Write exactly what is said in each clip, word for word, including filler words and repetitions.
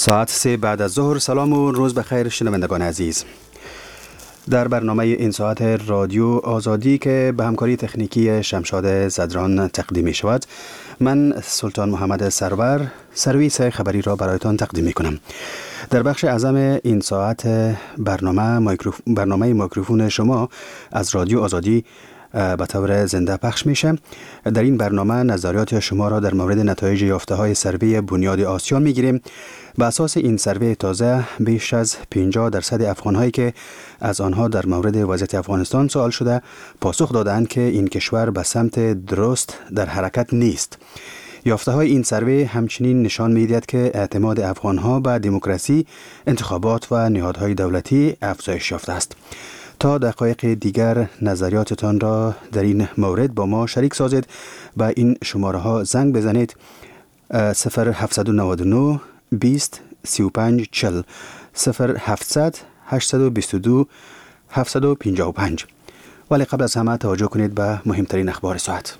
ساعت سه بعد از ظهر. سلام و روز بخیر شنوندگان عزیز. در برنامه این ساعت رادیو آزادی که به همکاری تکنیکی شمشاد زدران تقدیم می شود، من سلطان محمد سرور سرویس خبری را برایتان تقدیم می کنم. در بخش اعظم این ساعت برنامه مایکروف... برنامه میکروفون شما از رادیو آزادی به طور زنده پخش میشه. در این برنامه نظریات شما را در مورد نتایج یافته های سروی بنیاد آسیان میگیریم. به اساس این سروی تازه بیش از پنجاه درصد افغان هایی که از آنها در مورد وضعیت افغانستان سوال شده پاسخ دادند که این کشور به سمت درست در حرکت نیست. یافته های این سروی همچنین نشان می‌دهد که اعتماد افغان ها به دموکراسی، انتخابات و نهادهای دولتی افزایش یافته است. تا دقایق دیگر نظریاتتان را در این مورد با ما شریک سازید. با این شماره ها زنگ بزنید: صفر هفت نه نه بیست سی و پنج چهل، صفر هفتصد هشتصد و بیست و دو هفتصد و پنجاه و پنج. ولی قبل از همه توجه کنید به مهمترین اخبار ساعت.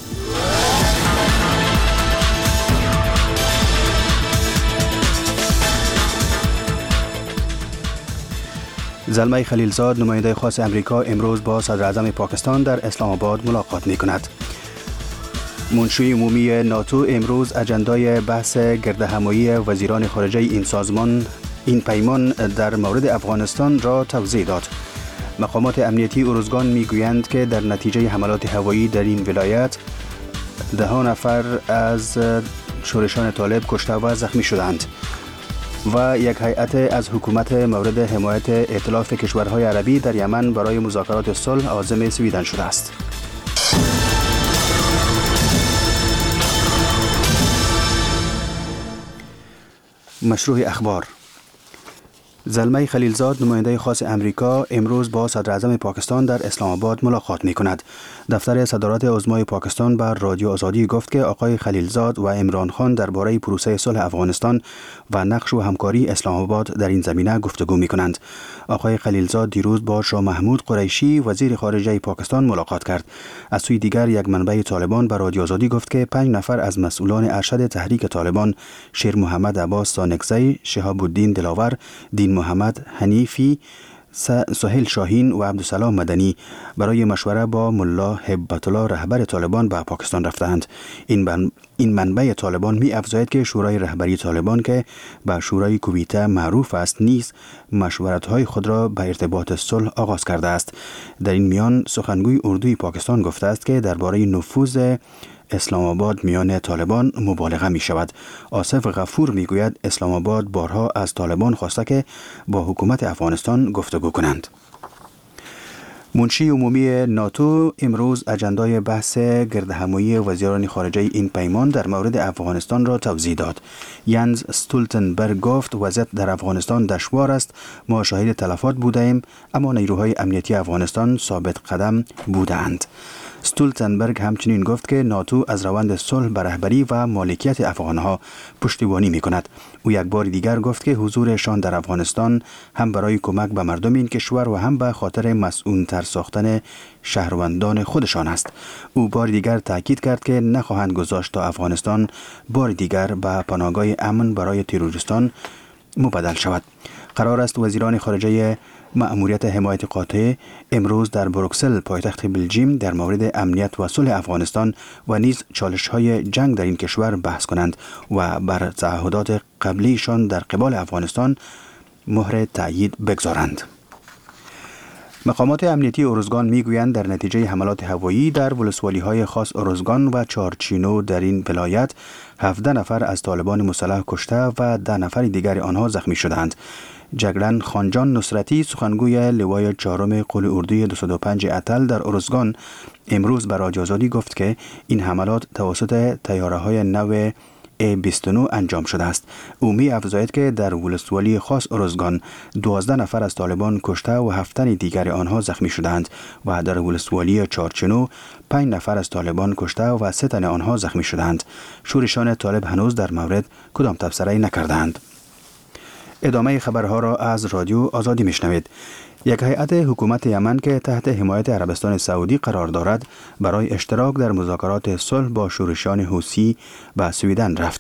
زلمه خلیلزاد نماینده خاص امریکا امروز با صدر اعظم پاکستان در اسلام آباد ملاقات می کند. منشی عمومی ناتو امروز اجندای بحث گردهمایی وزیران خارجه این سازمان این پیمان در مورد افغانستان را توضیح داد. مقامات امنیتی ارزگان می گویند که در نتیجه حملات هوایی در این ولایت ده ها نفر از شورشان طالب کشته و زخمی شدند و یک هیئت از حکومت مورد حمایت ائتلاف کشورهای عربی در یمن برای مذاکرات صلح عازم سویدن شده است. مشروع اخبار: زلمه خلیلزاد نماینده خاص امریکا امروز با صدر اعظم پاکستان در اسلام آباد ملاقات می کند. دفتر صدارت عظمای پاکستان بر رادیو آزادی گفت که آقای خلیلزاد و عمران خان درباره پروسه صلح افغانستان و نقش و همکاری اسلام آباد در این زمینه گفتگو می کنند. آقای خلیلزاد دیروز با شاه محمود قریشی وزیر خارجه پاکستان ملاقات کرد. از سوی دیگر یک منبع طالبان بر رادیو آزادی گفت که پنج نفر از مسئولان ارشد تحریک طالبان شیر محمد عباس سانکزی، شهاب الدین دلاور، دین محمد حنیفی، سهیل شاهین و عبدالسلام مدنی برای مشوره با ملا هبت الله رهبر طالبان به پاکستان رفتند. این بن... این منبع طالبان می افزاید که شورای رهبری طالبان که به شورای کویته معروف است نیز مشورت‌های خود را به ارتباط صلح آغاز کرده است. در این میان سخنگوی اردوی پاکستان گفته است که درباره نفوذ اسلام آباد میان طالبان مبالغه می شود. آصف غفور می گوید اسلام آباد بارها از طالبان خواسته که با حکومت افغانستان گفتگو کنند. منشی عمومی ناتو امروز اجندای بحث گردهمایی وزیران خارجه این پیمان در مورد افغانستان را توضیح داد. ینز استولتنبرگ گفت وضعیت در افغانستان دشوار است. ما شاهد تلفات بودیم اما نیروهای امنیتی افغانستان ثابت قدم بودند. استولتنبرگ همچنین گفت که ناتو از روند صلح به رهبری و مالکیت افغانها پشتیبانی می کند. او یک بار دیگر گفت که حضورشان در افغانستان هم برای کمک به مردم این کشور و هم به خاطر مسئول‌تر ساختن شهروندان خودشان است. او بار دیگر تاکید کرد که نخواهند گذاشت تا افغانستان بار دیگر به پناهگاه امن برای تروریستان مبدل شود. قرار است وزیران خارجه مأموریت حمایت قاطع امروز در بروکسل پایتخت بلژیم در مورد امنیت و صلح افغانستان و نیز چالش‌های جنگ در این کشور بحث کنند و بر تعهدات قبلیشان در قبال افغانستان مهر تأیید بگذارند. مقامات امنیتی ارزگان میگویند در نتیجه حملات هوایی در ولسوالی‌های خاص ارزگان و چارچینو در این ولایت هفده نفر از طالبان مسلح کشته و ده نفر دیگر آنها زخمی شدند. جگرن خانجان نصرتی سخنگوی لوای چهارم قول اردوی دویست و پنج اتل در ارزگان امروز به رادیو آزادی گفت که این حملات توسط طیاره‌های نو ای بیست و نه انجام شده است. او می افزاید که در ولسوالی خاص ارزگان دوازده نفر از طالبان کشته و هفت تن دیگر آنها زخمی شدند و در ولسوالی چارچنو پنج نفر از طالبان کشته و سه تن آنها زخمی شدند. شورشان طالب هنوز در مورد کدام تبصره نکردند. ادامه خبرها را از رادیو آزادی میشنوید. یک هیئت حکومت یمن که تحت حمایت عربستان سعودی قرار دارد برای اشتراک در مذاکرات صلح با شورشیان حوثی به سویدن رفت.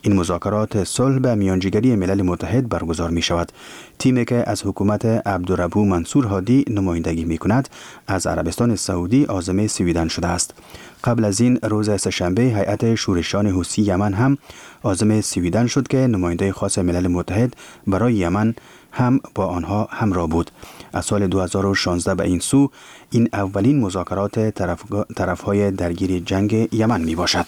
این مذاکرات صلح به میانجیگری ملل متحد برگزار می شود. تیمی که از حکومت عبدالربو منصور هادی نمایندگی می کند از عربستان سعودی عازم سویدن شده است. قبل از این روز سه‌شنبه هیئت شورشیان حوثی یمن هم عازم سویدن شد که نماینده خاص ملل متحد برای یمن هم با آنها همراه بود. از سال دو هزار و شانزده به این سو این اولین مذاکرات طرف طرف‌های درگیر جنگ یمن می باشد.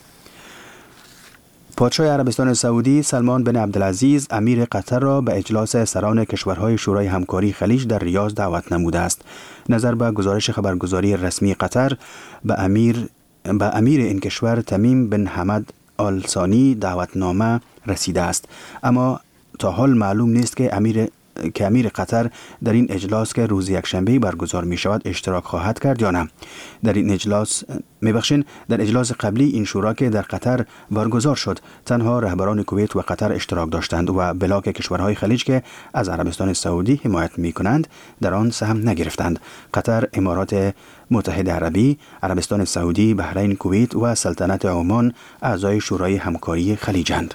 پادشاه عربستان سعودی سلمان بن عبدالعزیز امیر قطر را به اجلاس سران کشورهای شورای همکاری خلیج در ریاض دعوت نموده است. نظر به گزارش خبرگزاری رسمی قطر به امیر به امیر این کشور تمیم بن حمد آل ثانی دعوتنامه رسیده است، اما تا حال معلوم نیست که امیر که امیر قطر در این اجلاس که روز یکشنبه برگزار می شود اشتراک خواهد کرد یا نه. در این اجلاس میبخشین در اجلاس قبلی این شورا که در قطر برگزار شد تنها رهبران کویت و قطر اشتراک داشتند و بلاک کشورهای خلیج که از عربستان سعودی حمایت می کنند در آن سهم نگرفتند. قطر، امارات متحده عربی، عربستان سعودی، بحرین، کویت و سلطنت عمان اعضای شورای همکاری خلیجند.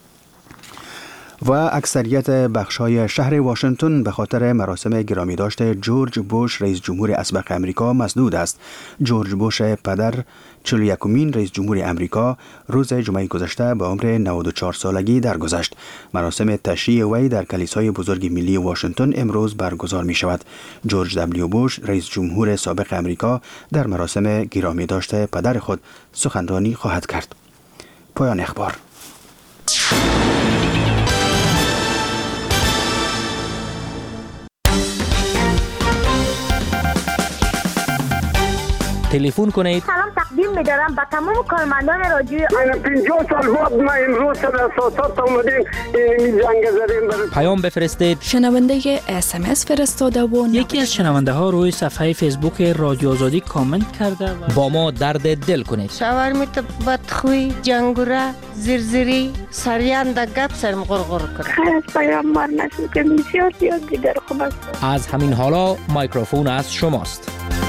و اکثریت بخش‌های شهر واشنگتن به خاطر مراسم گرامی داشته جورج بوش رئیس جمهور اسبق امریکا مسدود است. جورج بوش پدر چهل و یکمین رئیس جمهور امریکا روز جمعه گذشته به عمر نود و چهار سالگی درگذشت. مراسم تشییع وی در کلیسای بزرگ ملی واشنگتن امروز برگزار می شود. جورج دبلیو بوش رئیس جمهور سابق امریکا در مراسم گرامی داشته پدر خود سخنرانی خواهد کرد. پایان اخبار. تلفن کنید. سلام تقدیم می‌دارم به تمام کارمندان رادیو. من پنجاه سال بعد ما امروز در اساسات اومدیم این جنگ زدیم. پیام بفرستید. شنونده اس ام اس فرستاده و یکی از شنونده ها روی صفحه فیسبوک رادیو آزادی کامنت کرده و با ما درد دل کنید. شاورمیت بدخوی، جنگوره، زرزری، سریان در گپ سرم غرغر کرد. خیلی از پیامبر نشد که بسیار زیاد دیگر خوب است. از همین حالا میکروفون از شماست.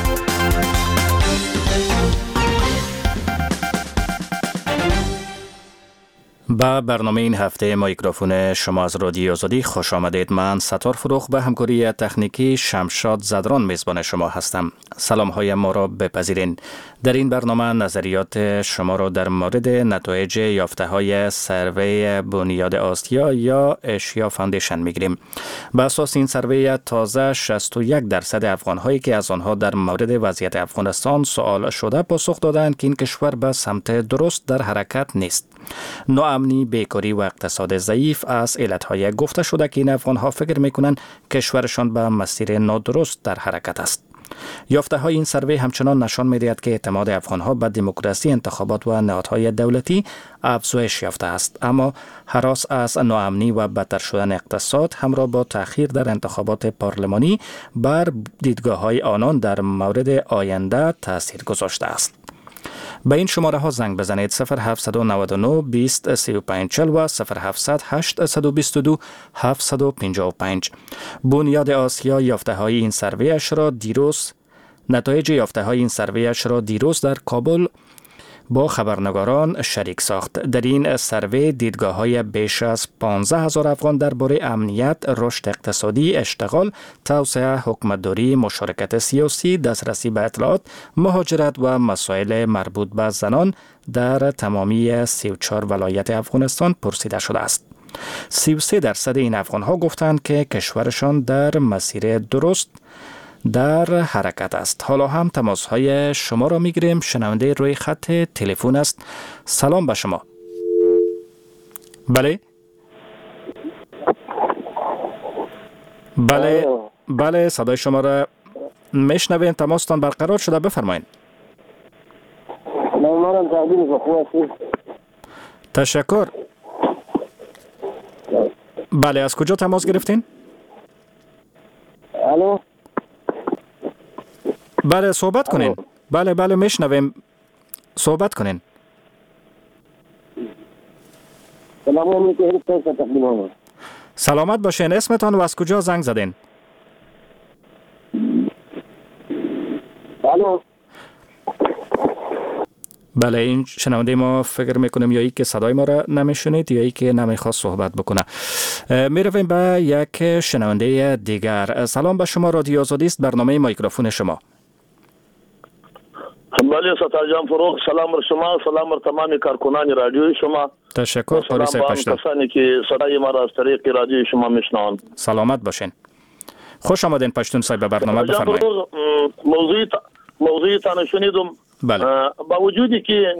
با برنامه این هفته میکروفون شما از رادیو آزادی خوش آمدید. من ستار فروخ به همکاری تکنیکی شمشاد زدران میزبان شما هستم. سلام های ما را بپذیرین. در این برنامه نظریات شما را در مورد نتایج یافته های سروی بنیاد آسیا یا اشیا فاندیشن میگیریم. به اساس این سروی تازه شصت و یک درصد افغان هایی که از آنها در مورد وضعیت افغانستان سوال شده پاسخ دادند که این کشور به سمت درست در حرکت نیست. ناامنی، بیکاری و اقتصاد ضعیف از علتهای گفته شده که این افغانها فکر میکنند کشورشان به مسیر نادرست در حرکت است. یافته های این سروی همچنان نشان می‌دهد که اعتماد افغانها به دموکراسی، انتخابات و نهادهای دولتی افزایش یافته است، اما هراس از ناامنی و بدتر شدن اقتصاد همراه با تأخیر در انتخابات پارلمانی بر دیدگاه‌های آنان در مورد آینده تأثیر گذاشته است. به این شماره ها زنگ بزنید: صفر هفت نه نه بیست سی و پنج چهل و صفر هفت هشت دو دو هفت پنج پنج. بنیاد آسیا یافته های این سرویش را دیروز نتایج یافته های این سرویش را دیروز در کابل با خبرنگاران شریک ساخت. در این سروی دیدگاه های بیش از پانزده هزار افغان درباره امنیت، رشد اقتصادی، اشتغال، توسعه، حکومتداری، مشارکت سیاسی، دسترسی به اطلاعات، مهاجرت و مسائل مربوط به زنان در تمامی سی و چهار ولایت افغانستان پرسیده شده است. سی و سه درصد این افغان ها گفتند که کشورشان در مسیر درست در حرکت است. حالا هم تماس های شما را میگیریم. شنونده روی خط تلفن است. سلام به شما. بله بله بله صدای شما را میشنویم. تماستان برقرار شده، بفرمایید. تشکر. بله، از کجا تماس گرفتین؟ الو. بله صحبت کنین. بله بله میشنویم، صحبت کنین. سلامت باشین. اسمتان و از کجا زنگ زدین؟ الو. بله، این شنونده ما فکر میکنم یا ای که صدای ما را نمیشونید یا ای که نمیخواست صحبت بکنه. میرویم به یک شنونده دیگر. سلام به شما، رادیو آزادی است، برنامه مایکروفون شما. بله ستار جان فروغ، سلام بر شما، سلام بر تمام کارکنان رادیوی شما. تشکر. قاریسای پشتون، کسانی که صدای ما را از طریق رادیوی شما میشنوند. سلامت باشین. خوش آمدین پشتون صاحب به برنامه، بفرمایید. موضوع موضوع تان شنیدم. بله. با وجودی که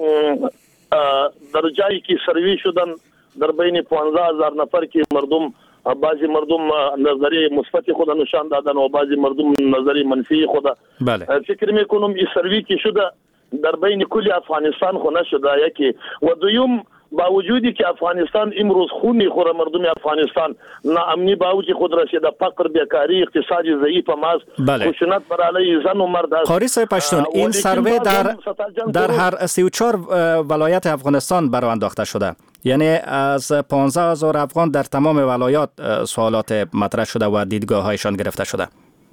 در جایی که سروی شدن در بین پانزده هزار نفر که مردم بعضی مردم نظری مثبت خود نشان دادن و بعضی مردم نظری منفی خود. بله. فکر میکنم این سروی که شده در بین کل افغانستان خو نشده یکی و دویم با وجودی که افغانستان امروز خون میخوره، مردم افغانستان ناامنی با اوج خود رسیده، فقر، بیکاری، اقتصادی ضعیف هم است. بله. خشونت بر علیه زن و مرد است. قاریسای پشتون، این سروی در در هر سی و چهار ولایت افغانستان برآ انداخته شده، یعنی از پانزده هزار افغان در تمام ولایات سوالات مطرح شده و دیدگاه هایشان گرفته شده.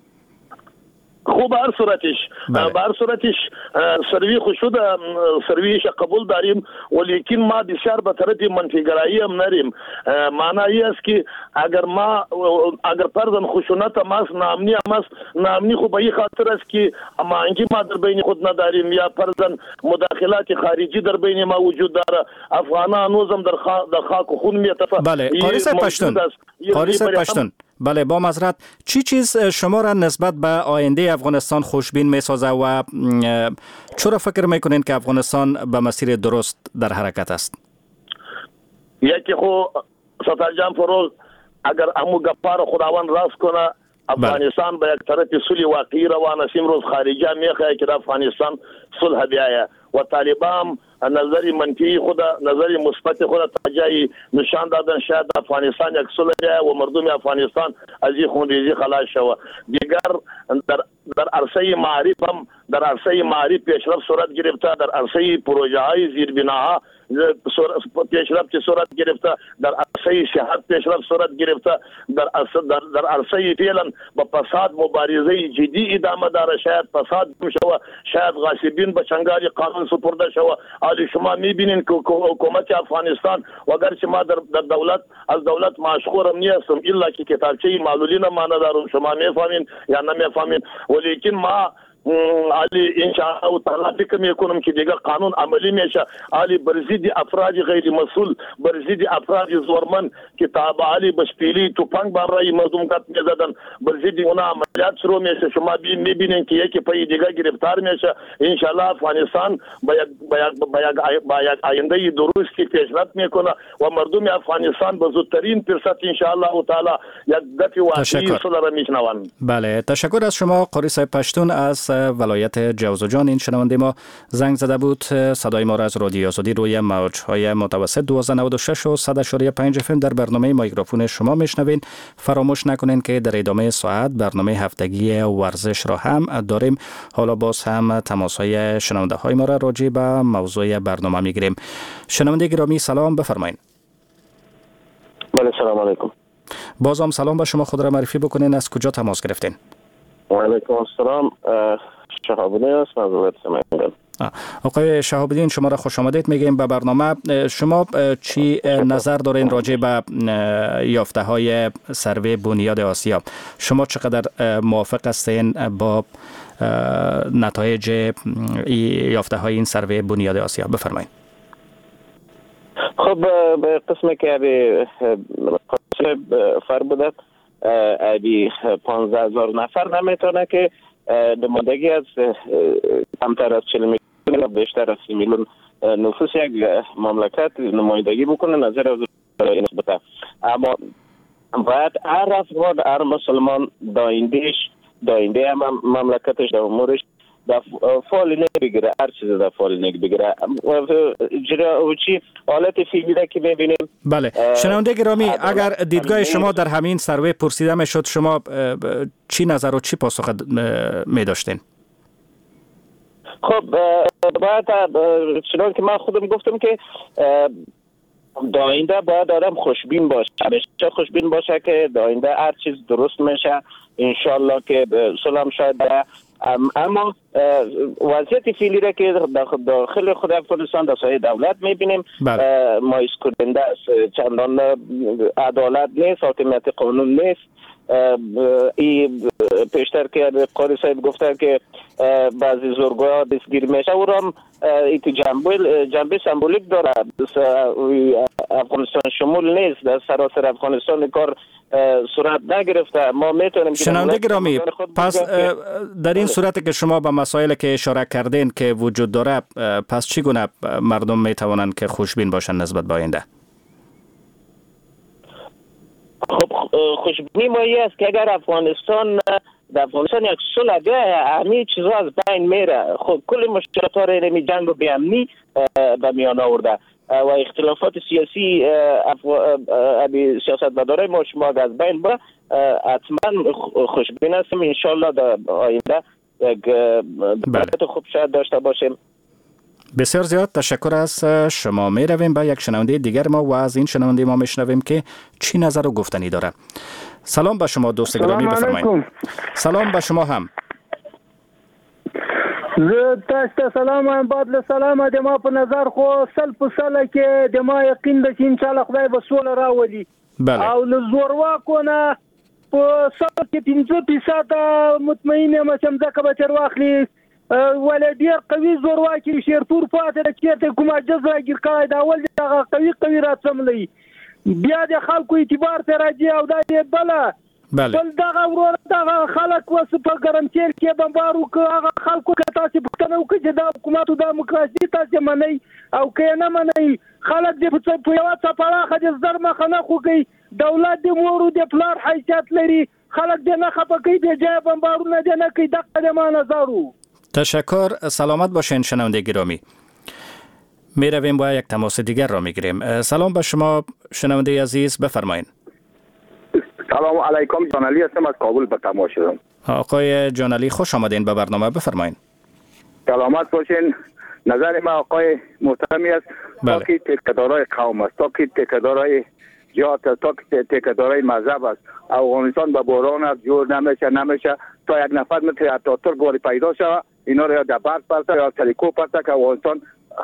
خوب هر صورتش به هر صورتش سروی خود شده، سرویش قبول داریم، ولیکن ما بسیار به طرف منفیگرایی هم نریم. معنی است که اگر ما اگر پردن خشونت هم است، ناامنی هم است، ناامنی خود به این خاطر است که امانگی ما در بین خود نداریم یا پردن مداخلات خارجی در بین ما وجود داره. افغانان هنوزم در در خاک و خون میتفه. بله. قاریسای پشتون، قاریسای پشتون، بله، با معذرت، چی چیز شما را نسبت به آینده افغانستان خوشبین میسازه و چرا فکر میکنین که افغانستان به مسیر درست در حرکت است؟ یکی خو ستار جان فروغ، اگر امو گپار خداوند راست کنه افغانستان به یک طرف صلح واقعی روان است. امروز خارجه میخواه که افغانستان صلح بیایه و طالبان نظری منفی خود نظری مثبت خود تجای نشان دادن شاید افغانستان یک صلح بیایه و مردم افغانستان از این خونریزی خلاص شود. دیگر در در عرصه معارف هم در عرصه معارف پیشرفت صورت گرفته، در عرصه پروژه های زیربناها پیشرفت صورت گرفته، در عرصه صحت پیشرفت صورت گرفته، در عرصه در, در عرصه فعلا با فساد مبارزه جدی ادامه داره. شاید فساد شوه، شاید غاصبین به چنگال قانون سپرده شوه. حالی شما میبینین که حکومت افغانستان وگرچه ما در, در دولت از دولت مشغولم نیستم، الا که کتابچه معلولین ما ندارم، شما میفهمین یا نمیفهمین، ولیکن ما علی ان شاء الله تعالی فکر میکنم که دیگه قانون عملی میشه. علی برزیدی افراد غیر مسئول، برزیدی افراد زورمن که تابع علی بشپیلی توپنگ برای مردم قط میزدن، برزیدی اونا عملیات شروع میشه. شما میبینین که یکی پای دیگه گرفتار میشه. ان شاء الله افغانستان با یک با یک آینده درستی پیشرفت میکنه و مردم افغانستان به زودترین فرصت ان شاء الله تعالی یک دفعه واقعی صلح را میشنوند. بله، تشکر از شما قاریسای پشتون از ولایت جوزجان. این شنونده ما زنگ زده بود. صدای ما را از رادیو آزادی روی موج‌های متوسط دویست و نود و شش و صد و چهار پنج اف ام در برنامه مایکروفون شما میشنوین. فراموش نکنین که در ادامه ساعت برنامه هفتگی ورزش را هم داریم. حالا باز هم تماس‌های شنونده های ما را راجع به موضوع برنامه میگیریم. شنونده گرامی سلام، بفرمایید. بله سلام علیکم. بازم سلام به شما، خود را معرفی بکنین، از کجا تماس گرفتین؟ و علیکم السلام، شهاب الدین است از ولایت سمنگان. آقای شهاب الدین، شما را خوش آمدید میگیم به برنامه. شما چی نظر دارین راجع به یافته های سروی بنیاد آسیا؟ شما چقدر موافق هستین با نتایج یافته های این سروی بنیاد آسیا؟ بفرمایید. خب به قسمی که ابی فر بودد ابی پانزده هزار نفر نمیتونه که نمایندگی از کمتر از چهل میلیون بیشتر از سی میلیون نفوس یک مملکت نمایندگی بکنه نظر از نسبت. اما باید هر افغان هر مسلمان دایندهش داینده مملکتش در امورش در فعال نبگیره، هر چیز در فعال نبگیره. جرا چی حالت فعلی که میبینیم. بله شنونده گرامی، اگر دیدگاه شما در همین سروی پرسیده میشد، شما چی نظر و چی پاسخ می داشتین؟ خب باید چنان که من خودم گفتم که داینده باید آدم خوشبین باشه، همیشه خوشبین باشه که داینده هر چیز درست میشه انشالله که سلام شاید. اما وضعیت فعلی را که داخل خود افغانستان در سایه دولت میبینیم مایوس کننده است. چندان عدالت نیست، حاکمیت قانون نیست. ای پیشتر که قاری صاحب گفته که بعضی زورگوها دستگیر میشه و هم ایتی جنبه جنبه سمبولیک داره. افغانستان شمول نیست، در سراسر افغانستان کار صورت نگرفته. ما میتونیم شنونده گرامی، پس در این صورت که شما به مسائل که اشاره کردین که وجود داره، پس چگونه مردم میتوانند که خوشبین باشن نسبت به آینده؟ خب خوشبینی ما این است که اگر افغانستان در افغانستان یک صلح بیاید، همه چیزها از بین میره. خب کل مشکلات ها را می جنگ و بی امنی به میان آورده و اختلافات سیاسی سیاستمدارای ما شما از بین بره. حتما خوشبین هستم ان شاء الله در آینده یک بله. خوب شاید داشته باشیم. بسیار زیاد تشکر از شما. می رویم به یک شنونده دیگر ما و از این شنونده ما میشنویم که چی نظر و گفتنی داره. سلام به شما دوست گرامی، بفرمایید. سلام به شما هم. زه تاسو سلام بعد سلام د ما په نظر خو سل په سل کې د ما یقین ده چې ان شاء الله خدای به سوله راولي. او له زورواکو نه په سل کې پنځه فیصد مطمئن یم چې ځکه به تر واخلي ولې ډېر قوي زورواکي شیرپور پاتې ده چې کوم عجز راګیر کړی دا ول دغه قوي قوي راڅملي بیا د خلکو اعتبار ته راځي او دا یې بله بل دغه ورور دغه خلک وس په ګرمتیر کې بمبارو که هغه خلکو که تاسو پوښتنه وکړئ چې دا حکومت او دیموکراسي تاسو منئ او که نه منئ خلک دې په یوه څپراخه د زر مخه نه خوږئ. دولت د مور او د پلار حیثیت لري، خلک دې نه خفه کوي، بې جایه بمبارونه دې نه کوي. دغه د ما نظر و. تشکر، سلامت باشین شنونده گرامی. می رویم با یک تماس دیگر را می گیریم. سلام به شما شنونده عزیز، بفرمایید. سلام علیکم، جانعلی هستم از کابل به تماس شدم. آقای جانعلی خوش آمدین به برنامه، بفرمایید. سلامت باشین. نظر ما آقای محترمی است تا که تکدارای قوم است، تا که تکدارای جات است، تا که تکدارای مذهب است. افغانستان به بحران است، جور نمیشه نمیشه تا یک نفر مثل اتاتورک گواری پیدا شود، اینا را یا در برد پرسه یا تلیکو پرسه که افغانستان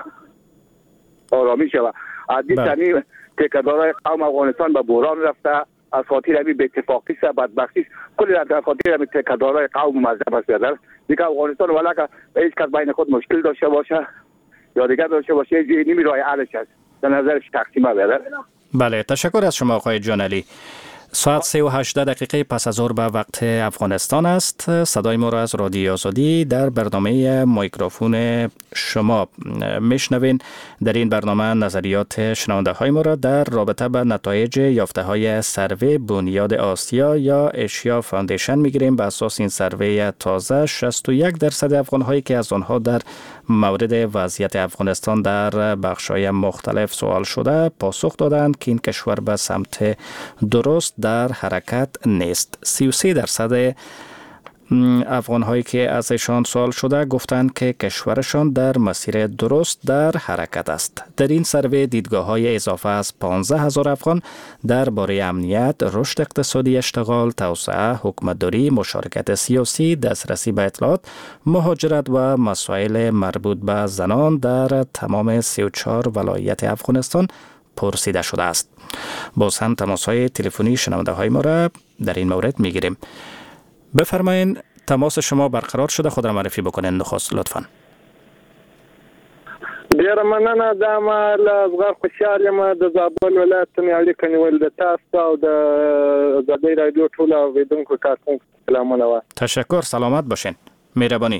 آرامی شود. از این تنی تکدارای قوم افغانستان به بحران رفته از خاطر همین بی‌اتفاقی است، بدبختی است. کلی از خاطر همین تکدارای قوم مذهب است. بیادر دیگه افغانستان ولی که هیچ کس بین خود مشکل داشته باشه یا دیگه داشته باشه نمی راه حلش است. در نظرش تقسیمه بیادر. بله، تشکر از شما آقای جانعلی. ساعت سه و هجده دقیقه پس از ظهر به وقت افغانستان است. صدای ما را از رادیو آزادی در برنامه میکروفون شما میشنوین. در این برنامه نظریات شنونده های ما را در رابطه به نتایج یافته های سروی بنیاد آسیا یا اشیا فاندیشن میگیریم. به اساس این سروی تازه شصت و یک درصد افغان هایی که از آنها در مورد وضعیت افغانستان در بخش‌های مختلف سوال شده پاسخ دادند که این کشور به سمت درست در حرکت نیست. سی و سه درصد افغان هایی که از ایشان سوال شده گفتند که کشورشان در مسیر درست در حرکت است. در این سروی دیدگاه های اضافه از پانزده هزار افغان درباره امنیت، رشد اقتصادی، اشتغال، توسعه، حکومتداری، مشارکت سیاسی، دسترسی به اطلاعات، مهاجرت و مسائل مربوط به زنان در تمام سی و چهار ولایت افغانستان پرسیده شده است. باز هم تماس‌های تلفنی شنونده های ما را در این مورد میگیریم. بفرمایید، تماس شما برقرار شده، خود را معرفی بکنید نخست لطفاً. ډیره مننه. دا ما له زغر خوشحال یم د زابل ولایت نه اړیکه نیول د تاسو او د ازادۍ رادیو ټول اوریدونکو کارکونکو سلامونه. تشکر، سلامت باشین. مهربانی.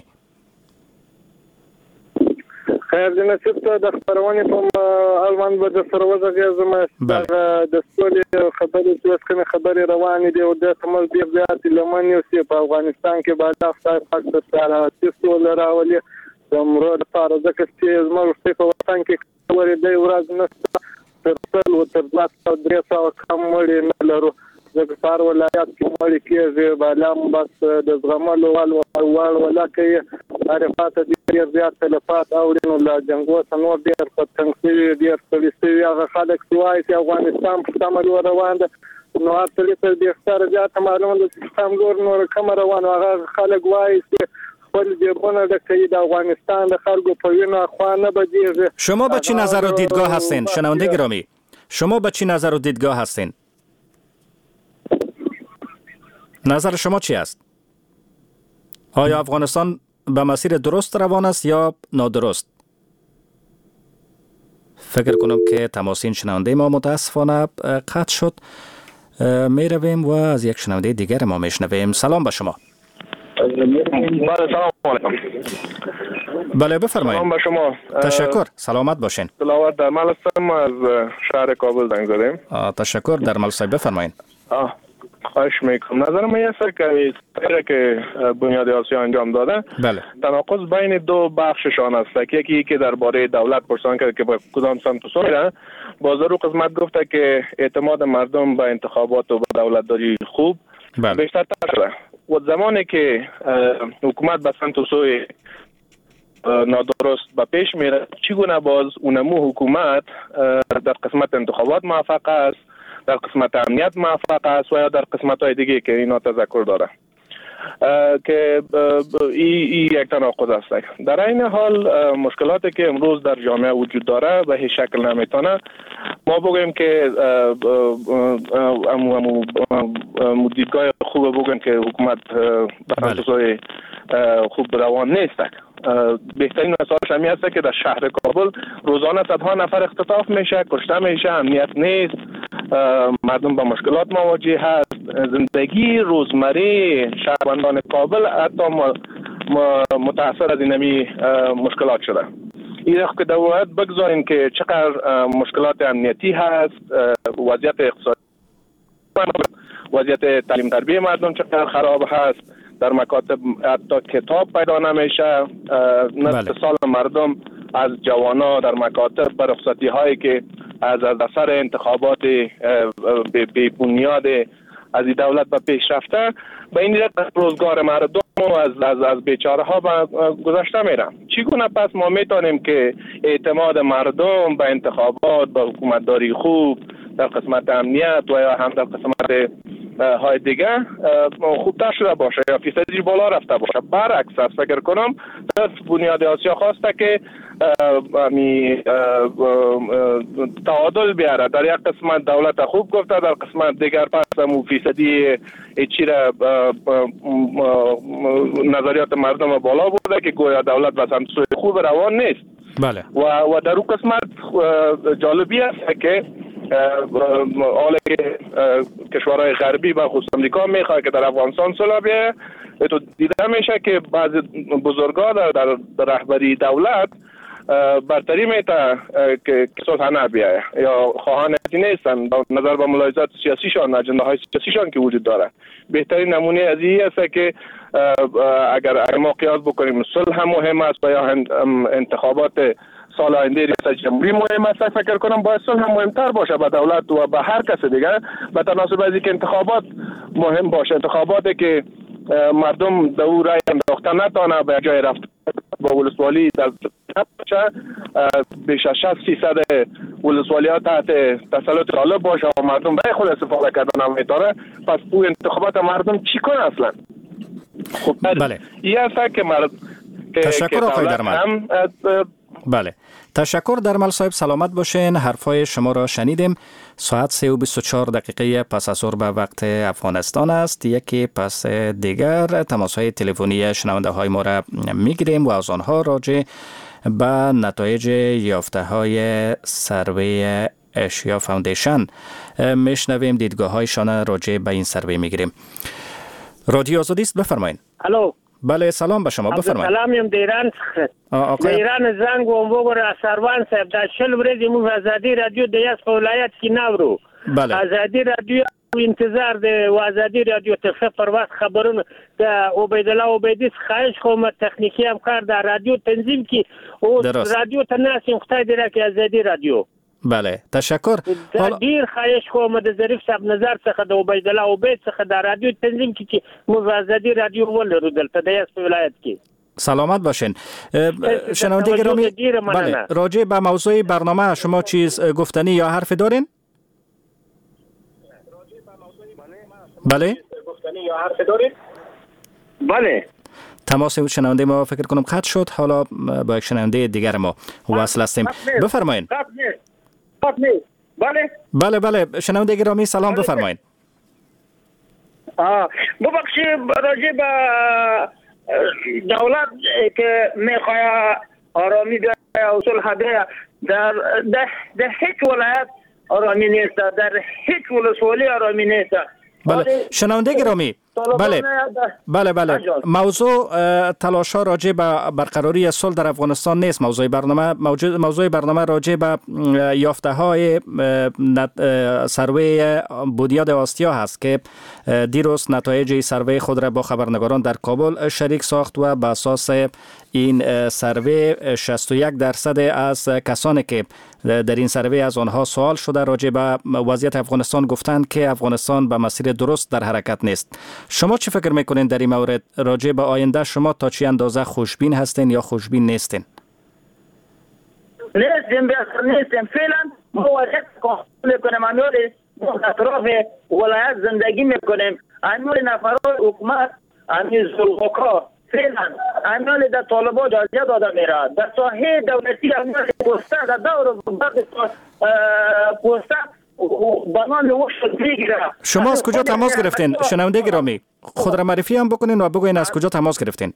خیر دې نصیب ته د خبرونې په اړوند به د سره وغږېږم. د سولې خبرې چې اوس کومې خبرې روانې دي او د تمل ډېر زیاتې لمن یوسي په افغانستان کې به دا خدای پاک د سلامتي سوله راولي د عمرو لپاره، ځکه چې زموږ په وطن کې ورېدی ورځ نشته، تر سل و تر دوه سوه درې سوه کم مړي نه لرو. ځکه په هر ولایت کې مړي کېږي، بلا هم بس د زغملو وړ ولکه یې عرفات دي ډېر زیات تلفات اوري. نو له جنګو څخه نور ډېر په تنګ شوي، ډېر ستړي شوي هغه خلک چې وایي چې افغانستان په سمه لور روان ده، نو هر څه ته بېختاره زیاته معلومه ده چې سم لور نور کمه روان. هغه خلک وایي چې خپل جیبونه د کوي د افغانستان د خلکو په وینه خوا نه بدیږي. شما به چی نظر و دیدگاه هستین شنونده گرامی؟ شما به چی نظر و دیدگاه هستین؟ نظر شما چی است؟ آیا افغانستان به مسیر درست روان است یا نادرست؟ فکر کنم که تماسین شنونده ما متاسفانه قطع شد. می رویم و از یک شنونده دیگر ما میشنویم. سلام به شما. بله سلام علیکم. بله بفرمایید. سلام به شما. تشکر. سلامت باشین. دلاور درمل هستم از شهر کابل زنگ زدیم. تشکر درمل صاحب بفرمایید. آه خواهش میکنم. نظر من است که تغییری که بنیاد آسیا انجام داده بله تناقض بین دو بخششان است. یکی که درباره دولت پرسان کرد که با کدام سمت و سو میره. باز رو قسمت گفته که اعتماد مردم به انتخابات و به دولتداری خوب بله. بیشتر شده و زمانی که حکومت به سمت و سوی نادرست به پیش میره چگونه باز اونمو حکومت در قسمت انتخابات موفق است، در قسمت امنیت موفق است و یا در قسمت های دیگه که اینا تذکر داره که این ای یک تناقض است. در این حال مشکلاتی که امروز در جامعه وجود داره به هیچ شکل نمیتونه ما بگویم که امو امو دیدگاه خوب بگویم که حکومت به خوب روان نیست. بهترین مثالش همین است که در شهر کابل روزانه صدها نفر اختطاف میشه، کشته میشه، امنیت نیست، مردم با مشکلات مواجه هست. زندگی روزمره شهروندان کابل حتی متاثر از اینمی مشکلات شده. این وقت که دولت بگذاریم که چقدر مشکلات امنیتی هست، وضعیت اقتصادی، وضعیت تعلیم تربیه مردم چقدر خراب هست، در مکاتب حتی کتاب پیدا نمیشه، نصف سال مردم از جوانا در مکاتب بر رخصتی هایی که از اثر انتخابات بی بنیاد از این دولت به پیش رفته به این رقم روزگار مردم از از از بیچاره ها گذشته میره. چگونه پس ما میتونیم که اعتماد مردم به انتخابات، به حکومتداری خوب در قسمت امنیت و یا هم در قسمت های دیگه خوبتر شده باشه یا فیصدی بالا رفته باشه؟ برعکس است. فکر کنم در بنیاد آسیا خواسته که می تعادل بیاره. در یک قسمت دولت خوب گفته، در قسمت دیگر پس همون فیصدی چی را نظریات مردم بالا بوده که گویا دولت به سمت سوی خوب روان نیست. بله. و و در اون قسمت جالبی است که حالا که کشورهای غربی و خصوص امریکا میخواد که در افغانستان صلح بیایه، تو دیده میشه که بعض بزرگا در, در, در رهبری دولت برتری میته که صلح نبیایه یا خواهانتی نیستن نظر به ملاحظات سیاسیشان، اجنده های سیاسیشان که وجود داره. بهترین نمونه از این است که اگر, اگر ما قیاس بکنیم صلح مهم است و یا انتخابات سال آینده ریاست جمهوری مهم است، فکر کنم باید صلح مهمتر باشه به دولت و به هر کس دیگه به تناسب از اینکه انتخابات مهم باشه. انتخاباتی که مردم در او رای انداخته نتانه به جای رفت با ولسوالی در بیش از شصت فیصد ولسوالی ها تحت تسلط طالب باشه و مردم برای خود استفاده کردن نمیتونه، پس او انتخابات مردم چی کنه اصلا؟ خب بله. این است که مرد تشکر آقای درمل. بله تشکر درمل صاحب، سلامت باشین. حرفای شما را شنیدیم. ساعت سه و بیست و چهار دقیقه پس از ظهر به وقت افغانستان است. یکی پس دیگر تماس های تلفنی شنونده های ما را میگیریم و از آنها راجع به نتایج یافته های سروی اشیا فاوندیشن میشنویم. دیدگاه هایشان راجع به این سروی میگیریم. رادیو آزادی است، بفرمایید. الو. بله سلام به شما، بفرمایید. سلام یم د ایران څخه. ایران زنګ وم وګوره سروان صاحب د شل ورځې موږ ازادي رادیو د یاس په ولایت کې ناورو. بله. ازادي رادیو انتظار د ازادي رادیو ته پر وخت خبرونه د عبید الله عبیدی خواهش کوم تخنیکی همکار د رادیو تنظیم کې او رادیو ته ناسم خدای دې راکړي ازادي رادیو. بله تشکر. حالا ډیر خواهش کوم د ظریف صاحب نظر څخه د عبید الله عبید څخه د رادیو تنظیم کې چې موږ ازادي رادیو ولرو دلته د یاس په ولایت کې. سلامت باشین. شنونده گرامی، بله راجع به موضوع برنامه شما چیز گفتنی یا حرف دارین؟ بله. گفتنی یا حرف دارین؟ بله. تماس شنونده ما فکر کنم قطع شد. حالا با یک شنونده دیگر ما وصل هستیم. بفرمایید. بله بله بله شنونده گرامی سلام بفرمایید. آه ببخشید راجع به دولت که میخواد آرامی بیاره و صلح بیاره در در هیچ ولایت آرامی نیست، در هیچ ولسوالی آرامی نیست. بله شنونده گرامی بله بله بله موضوع تلاش‌ها راجع به برقراری صلح در افغانستان نیست. موضوع برنامه موجود موضوع برنامه راجع به یافته‌های سروی بنیاد آسیا هست که دیروز نتایج سروی خود را با خبرنگاران در کابل شریک ساخت و بر اساس این سروی شصت و یک درصد از کسانی که در این سروی از آنها سوال شده راجع به وضعیت افغانستان گفتند که افغانستان به مسیر درست در حرکت نیست. شما چه فکر میکنین در این مورد؟ راجع به آینده شما تا چه اندازه خوشبین هستین یا خوشبین نیستین؟ نیستیم بیاستر نیستیم. فعلا موارد میکنیم امیال اطراف ولایت زندگی میکنیم. امیال نفرهای حکومت امیال زلغوکا فعلا امیال در طالبا جازیه داده میره. در ساحه دولتی امیال پوسته در دور بعد پوسته شما از کجا تماس گرفتین؟ شنونده گرامی خود را معرفی هم بکنین و بگوین از کجا تماس گرفتین؟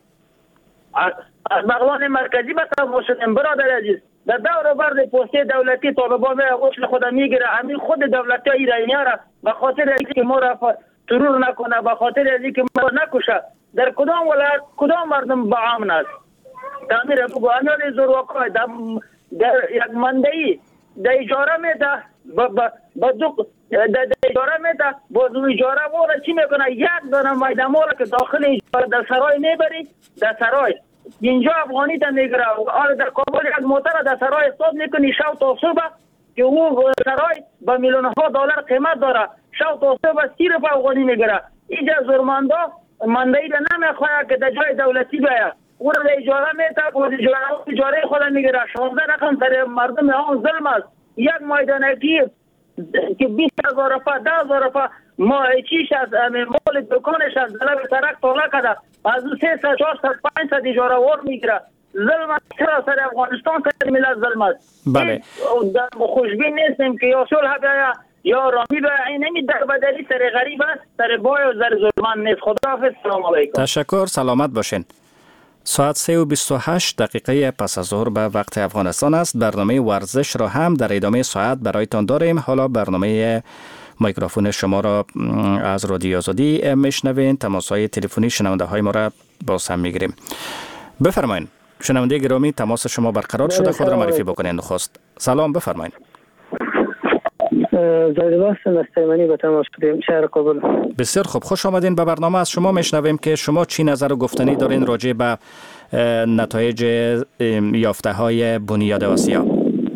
از بغلان مرکزی به تماس شدیم برادر عزیز. در دور برد پسته دولتی طالبان غسل خود میگیره. همین خود دولتی ایرانی را به خاطر اینکه ما را ترور نکنه، به خاطر اینکه ما را نکشه، در کدام ولایت کدام مردم با امن است؟ تعمیر بگو امیال زورواکای در یک منده در اجاره میده با با دو در اجاره میده با دو اجاره وره چی میکنه؟ یک دانه میدان مولا که داخل اجاره در سرای میبری، در سرای اینجا افغانی تا میگره. آره در کابل یک موتر در سرای استاد میکنی شو تا صبح که اون سرای با میلیون ها دلار قیمت داره، شو تا صبح سی روپیه افغانی میگره. اینجا زورمندا مندهی را نمیخواه که در جای دولتی بیا او را اجاره میده با اجاره اجاره خود میگره. شانزده رقم سر مردم آن ظلم است. یک میدانکی که بیست هزار روپیه ده هزار روپیه ماهیچیش از مال دکانش از دلب سرک طالع کرده، از او سه ست چهار ست پنج ست اجاره وار میگیره. ظلم است. چرا سر افغانستان سر ملت ظلم است؟ بله خوشبین نیستیم که یا صلح بیا یا رامی بیا. این نمی در بدلی سر غریب است، سر بای و سر ظلمان نیست. خداحافظ. سلام علیکم. تشکر. سلامت باشین. ساعت سه و بیست و هشت دقیقه پس از ظهر به وقت افغانستان است. برنامه ورزش را هم در ادامه ساعت برایتان داریم. حالا برنامه میکروفون شما را از رادیو آزادی میشنوین. تماس‌های تلفنی شنونده های ما را باز هم میگیریم. بفرمایید شنونده گرامی تماس شما برقرار شده، خود را معرفی بکنید. نخست سلام بفرمایید. زایدالله هستم از تیمانی به تماس شدیم شهر کابل. بسیار خوب، خوش آمدین به برنامه. از شما میشنویم که شما چی نظر و گفتنی دارین راجع به نتایج یافته های بنیاد آسیا؟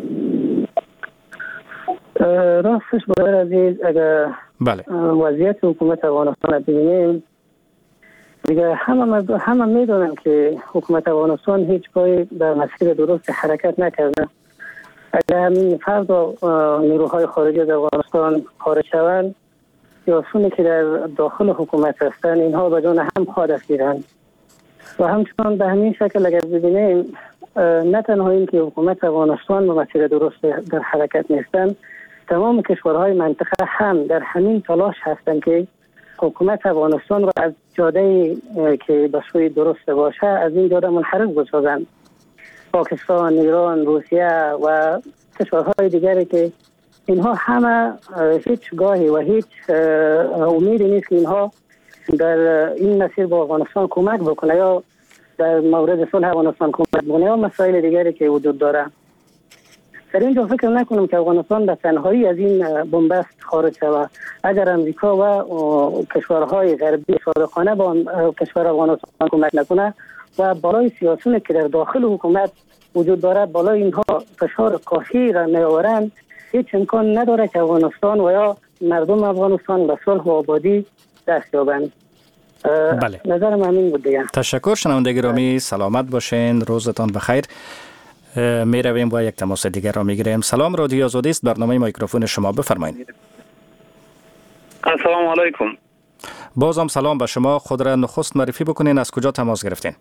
راستش برادر عزیز اگر بله وضعیت حکومت افغانستان رو ببینیم دیگه همه همه میدونن که حکومت افغانستان هیچ گاهی در مسیر درست حرکت نکرده. اگر همین فرد و نیروهای خارجی از افغانستان خارج شوند، سیاسیونی که در داخل حکومت هستند اینها به جان هم خواهد گیرند و همچنان به همین شکل اگر ببینیم نه تنها این که حکومت افغانستان به مسیر درست در حرکت نیستند، تمام کشورهای منطقه هم در همین تلاش هستند که حکومت افغانستان را از جاده که به سوی درست باشه از این جاده منحرف بسازند. پاکستان، ایران، روسیه و کشورهای دیگری که اینها همه هیچ گاهی و هیچ امیدی نیست که اینها در این مسیر با افغانستان کمک بکنه یا در مورد صلح افغانستان کمک بکنه یا مسائل دیگری که وجود داره. در اینجا فکر نکنم که افغانستان به تنهایی از این بنبست خارج شود. اگر امریکا و کشورهای غربی صادقانه با کشور افغانستان کمک نکنه و بالای سیاسیونی که در داخل حکومت وجود دارد بالای اینها فشار کافی را نیاورند، هیچ امکان نداره که افغانستان و یا مردم افغانستان به صلح و آبادی دست یابند. بله. نظرم همین بود دیگه. تشکر شنونده گرامی، سلامت باشین، روزتان بخیر. می رویم و یک تماس دیگر را می گیریم. سلام، رادیو آزادی است، برنامه میکروفون شما، بفرمایید. السلام علیکم. بازم سلام به شما. خود را نخست معرفی بکنین، از کجا تماس گرفتین؟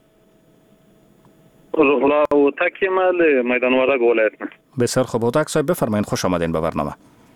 روح الله هوتک مال میدان وردگ ولایت. بسیار خوب هوتک صاحب بفرمایید، خوش آمدین به برنامه.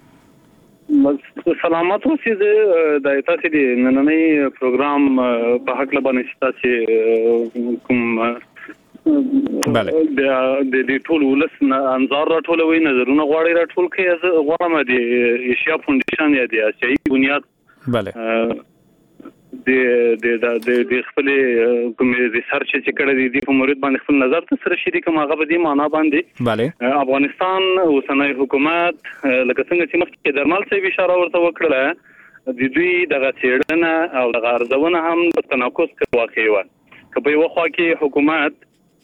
سلامت اوسئ. د تاسو د نننۍ پروګرام په حق لبانې تاسو کوم بله د د ټول ولس انظار راټولوي، نظرونه غواړي راټول کړي. زه غواړم د ایشیا فاونډیشن یا د اسیایي بنیاد بله د د د د خپل کوم ریسرچ چې کړی دی په مورید باندې خپل نظر ته سره شریک کوم هغه به دې معنا باندې بله افغانستان اوسنۍ حکومت لکه څنګه چې مخکې درمل څه اشاره ورته وکړه، د دوی دغه څېړنه او دغه ارزونه هم په تناقض کې واقع و. که په یو خوا کې حکومت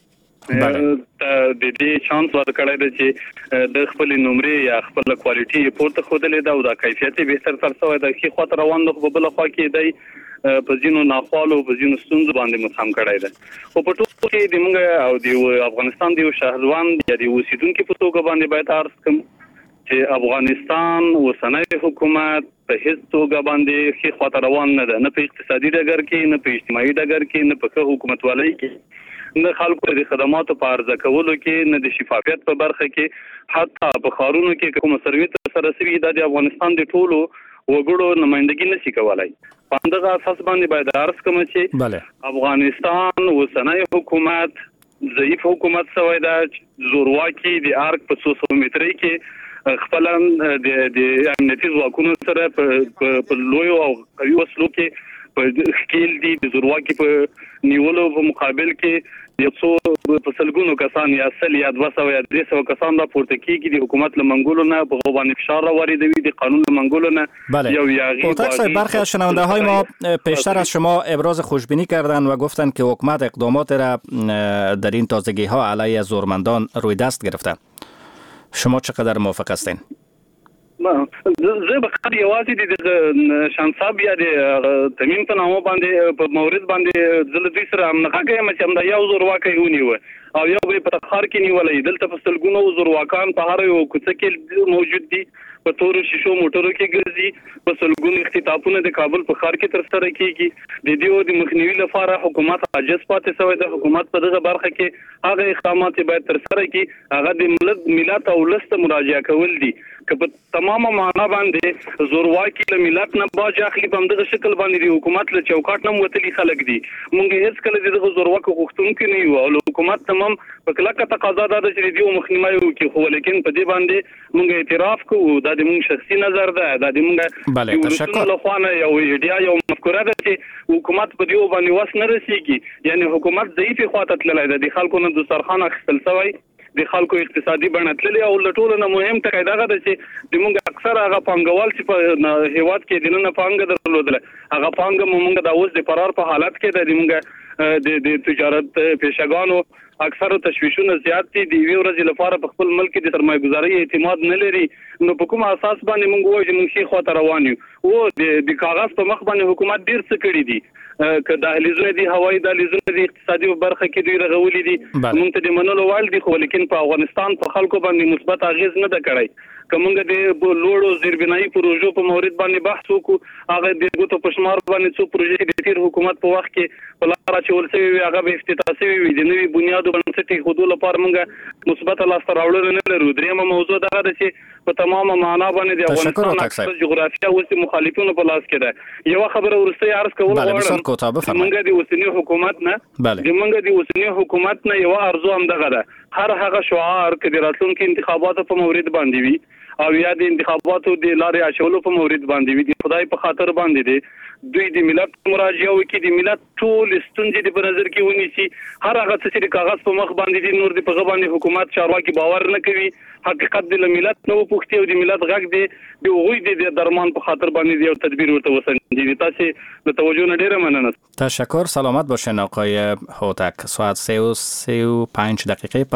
د دې چانس ورکړی دی چې د خپل نمرې یا خپل کوالټي پورته ښودلې ده او د کیفیت به تر تر څو د ښه خاطر روان ده، په بل خوا کې دی په ځینو ناخوالو په ځینو ستونزو باندې متهم کړی ده. خو په ټول کې د موږ او د افغانستان د شهروند یا د اوسیدونکو په توګه باندې باید عرض کوم چې افغانستان اوسنۍ حکومت په هیڅ توګه باندې ښه خاطر روان نه ده، نه په اقتصادي ډګر کې، نه په اجتماعي ډګر کې، نه په حکومتوالۍ کې، نه خلکو د خدماتو په عرضه کولو کې، نه د شفافیت په برخه کې، حتی په ښارونو کې کوم سروې ترسره شوي د افغانستان د ټولو وګړو نمائندګي نشي کولای. په همدغه اساس باندې باید عرض کوم چې بله افغانستان اوسنۍ حکومت ضعیف حکومت شوی ده، زورواکي د ارګ په څو سو مترۍ کې خپل د د امنیتي ځواکونو سره په لوی او قوي وسلو کې په خپل دي د زورواکي په نیولو په مقابل کې یو څو په سلګونو کسان یا سل یا دوه سوه یا درې سوه کسان را پورته کیږي د حکومت له منګولو نه په غوبان فشار راوړي د قانون له منګولو نه یا یاغي. هوتک صاحب برخی از شنونده های ما پیشتر از شما ابراز خوشبینی کردند و گفتند که حکومت اقدامات را در این تازگی ها علیه زورمندان روی دست گرفته. شما چقدر موافق هستین؟ زه به خاطر یوازې د شانصاب یا د تمیم په نامه باندې په مورید باندې زه له دوی سره همغږی یم چې همدا یو زورواکی ونیوه او یو به په تخار کې نیولی. دلته په سلګونو زورواکان په هر یو کوڅه کې موجود دي، په تورو شیشو موټرو کې ګرځي، په سلګونو اختطافونه د کابل په ښار کې ترسره کیږي. د دې د مخنیوي لپاره حکومت عاجز پاتې شوی دی. حکومت په دغه برخه کې هغه اقدامات باید ترسره کړي هغه د ملت ملت او ولس ته مراجعه کول دي. که په تمامه معنا باندې زورواکي له ملت نه باج اخلي په همدغه شکل باندې د حکومت له چوکاټ نه وتلي خلک دي. موږ هیڅ کله دغه زورواکو غوښتونکي نه یو او حکومت تمام په کلکه تقاضا ده چې د حکومت وکړي، خو لیکن په دې باندې موږ اعتراف کوو دا د موږ شخصي نظر ده، دا د موږ بله تشکر له خوانه یو ایډیا یو مفکوره ده چې حکومت په دې باندې واس نه رسیږي. یعنی حکومت ضعیف خواته تللی ده، د خلکو نه دسترخوان اخیستل شوی، د خلکو اقتصادي بڼه تللې او له ټولو نه مهم ټکی دغه ده چې د موږ اکثر هغه پانګوال چې په هیواد کې دننه پانګه درلودله هغه پانګه موږ د اوس د فرار په حالت کې ده. د موږ د د تجارت پیشګانو اکثر تشویشونه زیات دي، د یوې ورځې لپاره په خپل ملک د سرمایه ګزارۍ اعتماد نه لري. نو په کوم اساس باندې موږ وایو چې موږ ښې خواته روان یو؟ او د کاغذ په مخ باندې حکومت ډېر څه کړي دي، که دهلیزونه دي، هوایي دهلیزونه دي، اقتصادي برخه کې دوی رغولي دي، موږ ته د منلو وړ دي، خو لیکن په افغانستان په خلکو باندې مثبت اغیز نه ده کړی. که موږ د لوړو زیربنایي پروژو په مورید باندې بحث وکړو، هغه د ګوتو په شمار باندې څو پروژې د تیر حکومت په وخت کې په لار اچول شوي وي، هغه به افتتاح شوي وي. د نوي بنیادو بنسټ ایښودو لپاره موږ مثبت لاسته راوړنه نه لرو. درېیمه موضوع دغه ده چې په تمامه معنا باندې د افغانستان اکثر جغرافیه اوس د مخالفینو په لاس کې ده. یوه خبره وروستۍ عرض کول غواړم، موږ د اوسني حکومت نه د موږ د اوسني حکومت نه یوه ارزو همدغه ده، هر هغه شعار که د راتلونکي انتخاباتو په مورید باندې وي او یا د انتخاباتو د لارې اچولو په مورید باندې وي، د خدای په خاطر باندې دی دوی د ملت مراجعه وکړي، د ملت ټول ستونزې د په نظر کې ونیسي. هر هغه څه چې د کاغذ په مخ باندې دي نور د په هغه باندې حکومت چارواکي باور نه کوي، حقیقت د ملت نه وپوښتي او د ملت غږ دی د هغوی د درمان په خاطر باندې یو تدبیر ورته وسنجوي. تاسو د توجه نه ډیره مننه. تشکر. سلامت باشین آقای هوتک. ساعت سه و سی و پنج دقیقه پس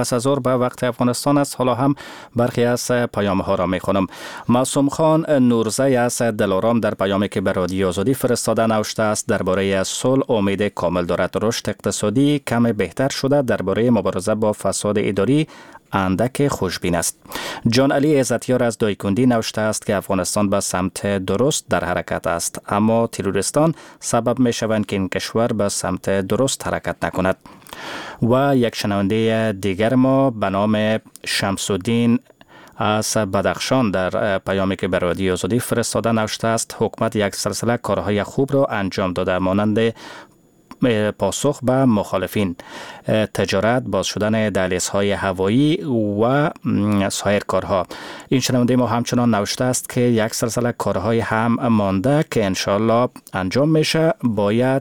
پس از ظهر به وقت افغانستان است. حالا هم برخی از پیام ها را می خونم. معصوم خان نورزی از دلارام در پیامی که به رادیو آزادی فرستاده نوشته است درباره صلح امید کامل دارد. رشد اقتصادی کم بهتر شده، درباره مبارزه با فساد اداری اندک خوشبین است. جان علی عزتیار از دایکندی نوشته است که افغانستان به سمت درست در حرکت است، اما تروریستان سبب می شوند که این کشور به سمت درست حرکت نکند. و یک شنونده دیگر ما به نام شمس الدین از بدخشان در پیامی که به رادیو آزادی فرستاده نوشته است حکومت یک سلسله کارهای خوب را انجام داده، مانند پاسخ به مخالفین، تجارت، باز شدن دهلیزهای هوایی و سایر کارها. این شنونده ما همچنان نوشته است که یک سلسله کارهای هم مانده که انشالله انجام میشه، باید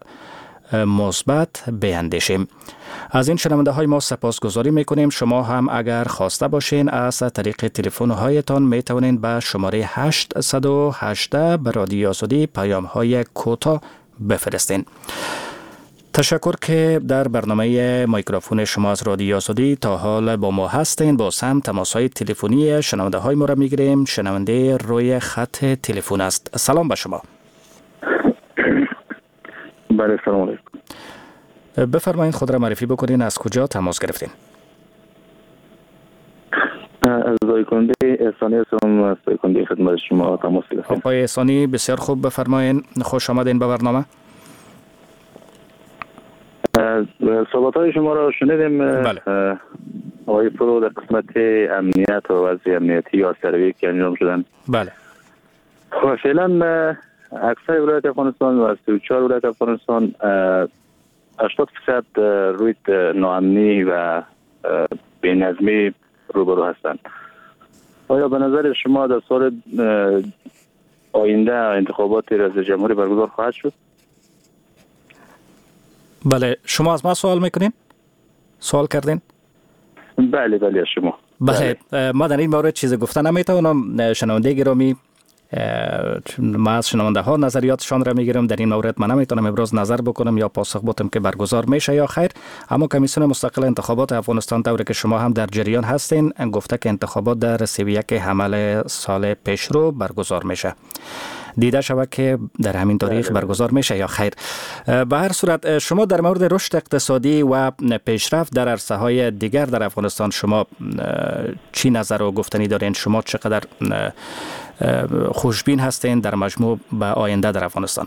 مثبت بیندیشیم. از این شنونده های ما سپاسگزاری میکنیم. شما هم اگر خواسته باشین از طریق تلفن هایتان میتونین به شماره هشت یک هشت به رادیو آزادی پیام های کوتاه بفرستین. تشکر که در برنامه میکروفون شما از رادیو آزادی تا حال با ما هستین. با هم تماس های تلفنی شنونده های ما را میگیریم. شنونده روی خط تلفن است. سلام به شما. بله سلام علیکم. بفرمایید خود را معرفی بکنین، از کجا تماس گرفتین؟ از دایکنده احسانی هستم، از دایکنده خدمت شما تماس گرفتم. آقای احسانی بسیار خوب، بفرمایید. خوش آمدین به برنامه. صحبت های شما را شنیدیم. بله. آقای فرو در قسمت امنیت و وضع امنیتی یا سروی که انجام شدن. بله. خب فعلا اکثر ولایت افغانستان و سی و چهار ولایت افغانستان هشتاد درصد روی ناامنی و بی‌نظمی روبرو هستند. آیا به نظر شما در سال آینده انتخابات ریاست جمهوری برگزار خواهد شد؟ بله، شما از ما سوال میکنین؟ سوال کردین؟ بله بله از شما. بله, بله. ما در این مورد چیز گفته نمیتونم. شنونده گرامی، ما از شنونده ها نظریاتشان را میگیرم. در این مورد من نمیتونم ابراز نظر بکنم یا پاسخ بدم که برگزار میشه یا خیر. اما کمیسیون مستقل انتخابات افغانستان طوری که شما هم در جریان هستین گفته که انتخابات در سی و یک حمل سال پیشرو برگزار میشه. دیده شود که در همین تاریخ برگزار میشه یا خیر. به هر صورت شما در مورد رشد اقتصادی و پیشرفت در عرصه های دیگر در افغانستان شما چی نظر و گفتنی دارین؟ شما چقدر خوشبین هستین در مجموع به آینده در افغانستان؟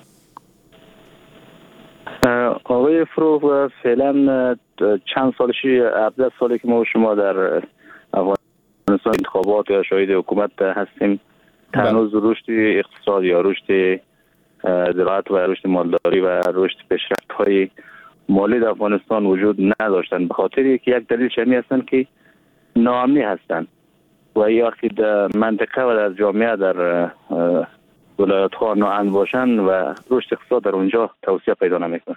آقای فروغ، فعلا چند سالشی هفده سالی که ما و شما در افغانستان انتخابات یا شاهد حکومت هستیم، هنوز رشد اقتصاد یا رشد زراعت و رشد مالداری و رشد پیشرفت های مالی در افغانستان وجود نداشتند، به خاطر که یک دلیل شمی هستند که ناامنی هستند و یا که در منطقه و در جامعه در ولایت ها ناامن باشند و رشد اقتصاد در اونجا توسعه پیدا نمیکنه.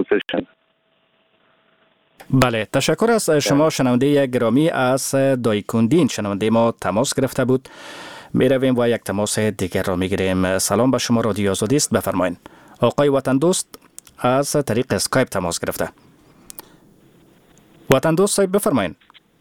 بله، تشکر از شما. شنونده گرامی از دایکندین شنونده ما تماس گرفته بود. می رویم و یک تماس دیگر را می گیریم. سلام به شما، رادیو آزادی است، بفرمایید. آقای وطن دوست از طریق اسکایپ تماس گرفته. وطن دوست صاحب بفرمایید.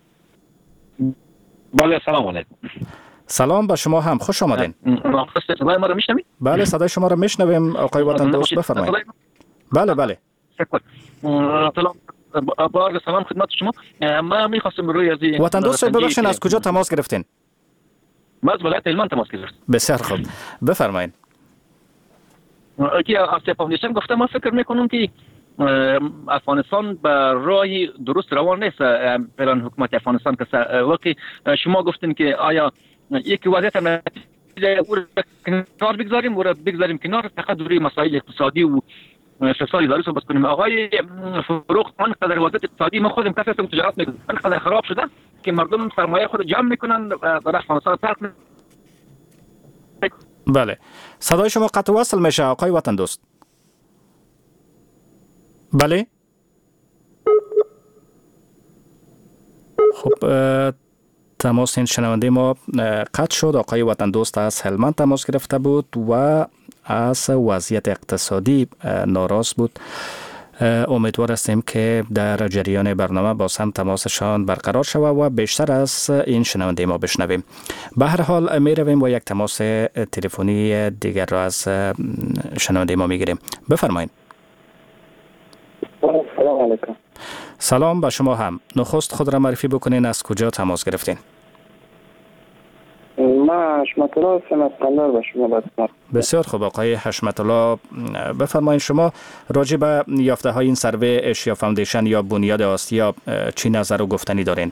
بله سلام علیکم. سلام به شما هم، خوش آمدین. صدای ما رو میشنوید؟ بله صدای شما رو میشنویم آقای وطن دوست، بفرمایید. بله بله. سلام. با عرض سلام خدمت شما. ما می‌خواستم روی از وطن دوست ببخشید از کجا تماس گرفتین؟ ما از ولایت هلمند تماس گرفتم. بسیار خوب، بفرمایید. اکی آسیا فاوندیشن گفته ما فکر میکنم که افغانستان به راهی درست روان نیست. فعلا حکومت افغانستان که وقتی شما گفتین که آیا یک وضعیت او را کنار بگذاریم و را بگذاریم کنار، فقط روی مسائل اقتصادی و فساد اداری صحبت کنیم. آقای فروغ، آنقدر وضعیت اقتصادی ما خودم کسی هستم تجارت میکنم آنقدر خراب شده که مردم سرمایه خود جمع میکنن در افغانستان ترک میکنن. بله، صدای شما قطع وصل میشه آقای وطن دوست. بله. خب تماس این شنونده ما قطع شد. آقای وطن دوست از هلمند تماس گرفته بود و از وضعیت اقتصادی ناراض بود. امیدوار هستیم که در جریان برنامه با هم تماسشان برقرار شود و بیشتر از این شنونده ما بشنویم. به هر حال می رویم و یک تماس تلفنی دیگر را از شنونده ما می گیریم. بفرمایید. سلام علیکم. سلام به شما هم. نخست خود را معرفی بکنین، از کجا تماس گرفتین؟ من حشمت الله هستم از قندهار به شما بسیار. بسیار خوب آقای حشمت الله، بفرمایید شما راجع به یافته های این سروی اشیا فاندیشن یا بنیاد آسیا چی نظر و گفتنی دارین؟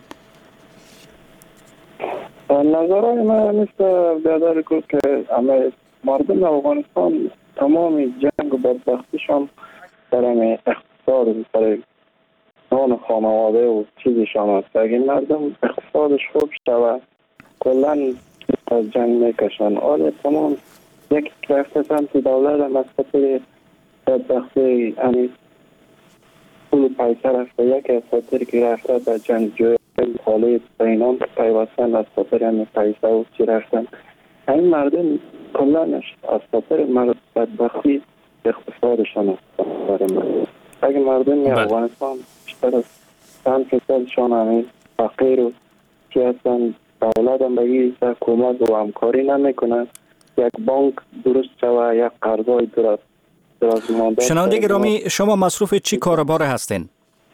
نظرهای من مثل بیادر کرد که همه مردم افغانستان تمام جنگ و بدبختیشان برای اقتصاد برای نان خانواده و چیزشان است. اگه مردم اقتصادش خوب شود کلن از جنگ میکشن. آره تمام یک رفته سمت دولت هم از خاطر بدبختی یعنی پول پیسه رفته، یک از خاطر که رفته به جنگ جوی حاله بینان پیوستن از خاطر همین پیسه و چی رفتن. این مردم کلنش از خاطر بدبختی اقتصادشان است. اگه مردم افغانستان بیشتر از چند فیصدشان همین فقیر و چی هستن، دولت هم بگی کمک و همکاری نمیکنه، یک بانک درست شوه، یک قرضای درست درست مانده. شنونده گرامی، شما مصروف چی کاروبار هستین؟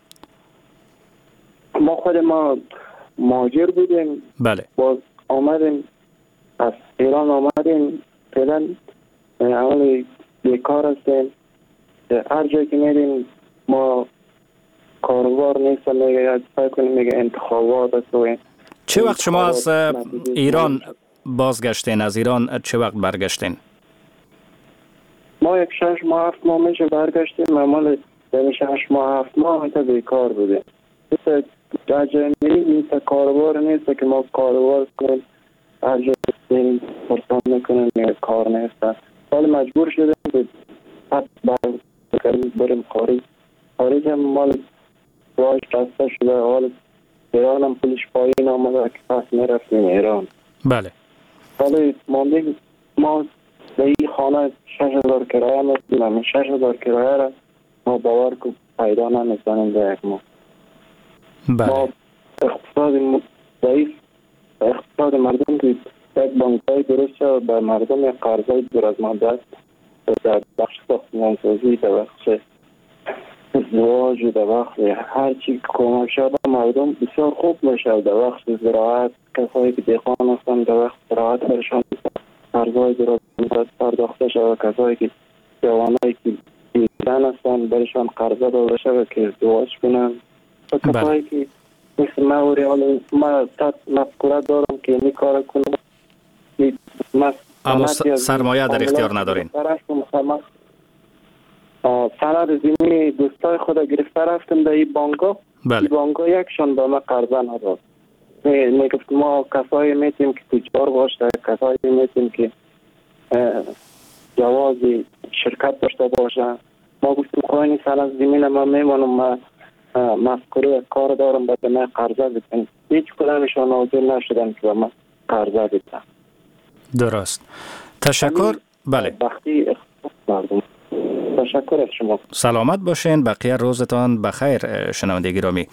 ما خود ما مهاجر بودیم. بله. باز آمدیم از ایران آمدیم، فعلا عمل بیکار هستیم. هر جایی که میریم ما کاروبار نیست، میگه فکر کنیم میگه انتخابات است. چه وقت شما از ایران بازگشتین؟ از ایران چه وقت برگشتین؟ ما یک شش ماه هفت ماه میشه برگشتیم. معمول در شش ماه هفت ماه میشه بیکار بودیم. مثل جای میریم مثل کاروبار نیست که ما کاروبار کنیم، هر جای بریم پرسان میکنیم میگه کار نیست. حال مجبور شدیم که حتی بریم خارج. خارج هم مال راش رسته شده، حال ایران هم پولش پایین آمده که پس میرفتیم ایران. بله. حالا مانده ما به این خانه شش هزار کرایه میدیم، همین شش هزار کرایه را ما باور که پیدا نمیزنیم به یک ما. بله. ما اقتصاد ضعیف، اقتصاد مردم که یک بانکای درست شد به مردم یک قرضای دور از مدت در بخش ساختمانسازی، در بخش ازدواج و در بخش هر چی کمک شد مردم بسیار خوب میشد. در بخش زراعت کسایی که دهقان هستند در بخش زراعت برشان قرضای دور از پرداخته شد. کسایی که جوانایی که دیدن هستند برشان قرضه داده شد که ازدواج کنند. و کسایی که مثل ما و ریال ما تات مفکوره دارم که این کار کنم، اما سرمایه در اختیار ندارین. سند زمین دوستای خود گرفته رفتم در این بانکا. بله. این بانکا یکشان به ما قرضه نداد. میگفت ما کسایی میتیم که تجار باشه، کسایی میتیم که جواز شرکت داشته باشه. ما گفتیم خواهی سند زمین ما میمانم، ما مفکوره کار دارم باید ما قرضه بدن. هیچ کدامشان حاضر نشدن که به ما قرضه بدن. درست. تشکر. بله. بختی مردم. تشکر از شما. سلامت باشین. بقیه روزتان بخیر. شنونده گرامی،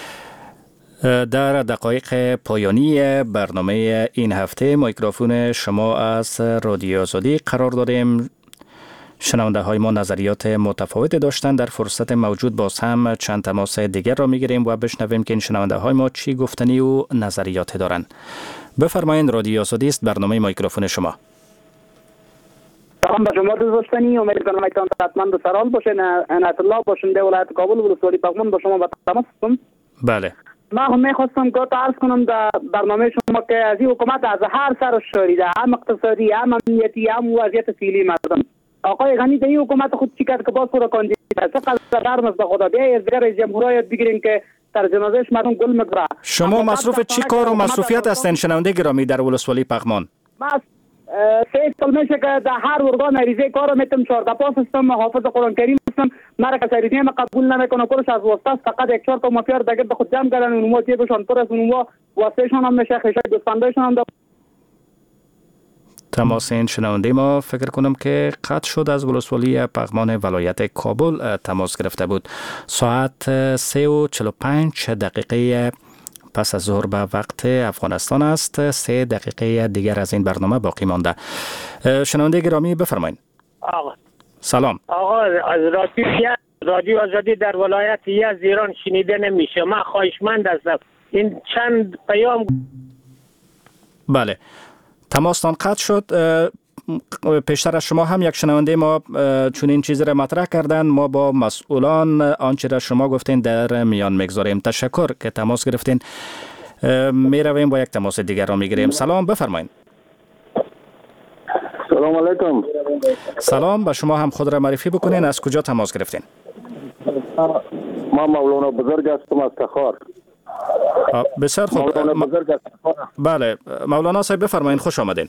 در دقایق پایانی برنامه این هفته میکروفون شما از رادیو آزادی قرار داریم. شنونده های ما نظریات متفاوت داشتن. در فرصت موجود باز هم چند تماس دیگر را میگیریم و بشنویم که این شنونده های ما چی گفتنی و نظریات دارن. بفرمایید، رادیو آزادی است، برنامه میکروفون شما. سلام به شما دوستانی، امیدوارم ایتان صحتمند و سرحال باشین. عنایت الله باشنده ولایت کابل ولسوالی پغمان با شما با تماس هستم. بله. ما هم میخواستم که عرض کنم در برنامه شما که از این حکومت از هر سر شوریده، هم اقتصادی، هم امنیتی، هم وضعیت فعلی مردم. آقای غنی در این حکومت خود چی کرد که باز پورا کاندید چقدر درم از خدا بیا از دیگر جمهوریت بگیرین که در جنازهش مردم گل میگذاره. شما مصروف چی کار و مصروفیت هستین شنونده گرامی در ولسوالی پغمان؟ بس سه سال میشه که در هر ارگان عریضه کار میتم، چهارده پاس هستم، حافظ قرآن کریم هستم. مرا کسی عریضه ما قبول نمیکنه، کلش از واسطه فقط یک چهار تا مافیا دیگه به خود جمع کردن، اونها جیبشان پر از اونها واسطهشان هم میشه، خشای دوستاندایشان هم. تماس این شنونده ما فکر کنم که قطع شد. از ولسوالی پغمان ولایت کابل تماس گرفته بود. ساعت سه و چهل و پنج دقیقه پس از ظهر به وقت افغانستان است. سه دقیقه دیگر از این برنامه باقی مانده. شنونده گرامی بفرمایید. آقا سلام. آقا از رادیو رادیو آزادی در ولایت یزد ایران شنیده نمیشه. من خواهشمند هستم این چند پیام. بله تماستان قطع شد. پیشتر از شما هم یک شنونده ما چون این چیز را مطرح کردن، ما با مسئولان آنچه را شما گفتین در میان میگذاریم. تشکر که تماس گرفتین. می رویم با یک تماس دیگر را میگیریم. سلام بفرمایید. سلام علیکم. سلام، به شما هم خود را معرفی بکنین. از کجا تماس گرفتین؟ ما مولانا بزرگ هستم از تخار. بسیار خوب. مولانا بزرگ از تخار. بله مولانا صاحب بفرمایید، خوش آمدین.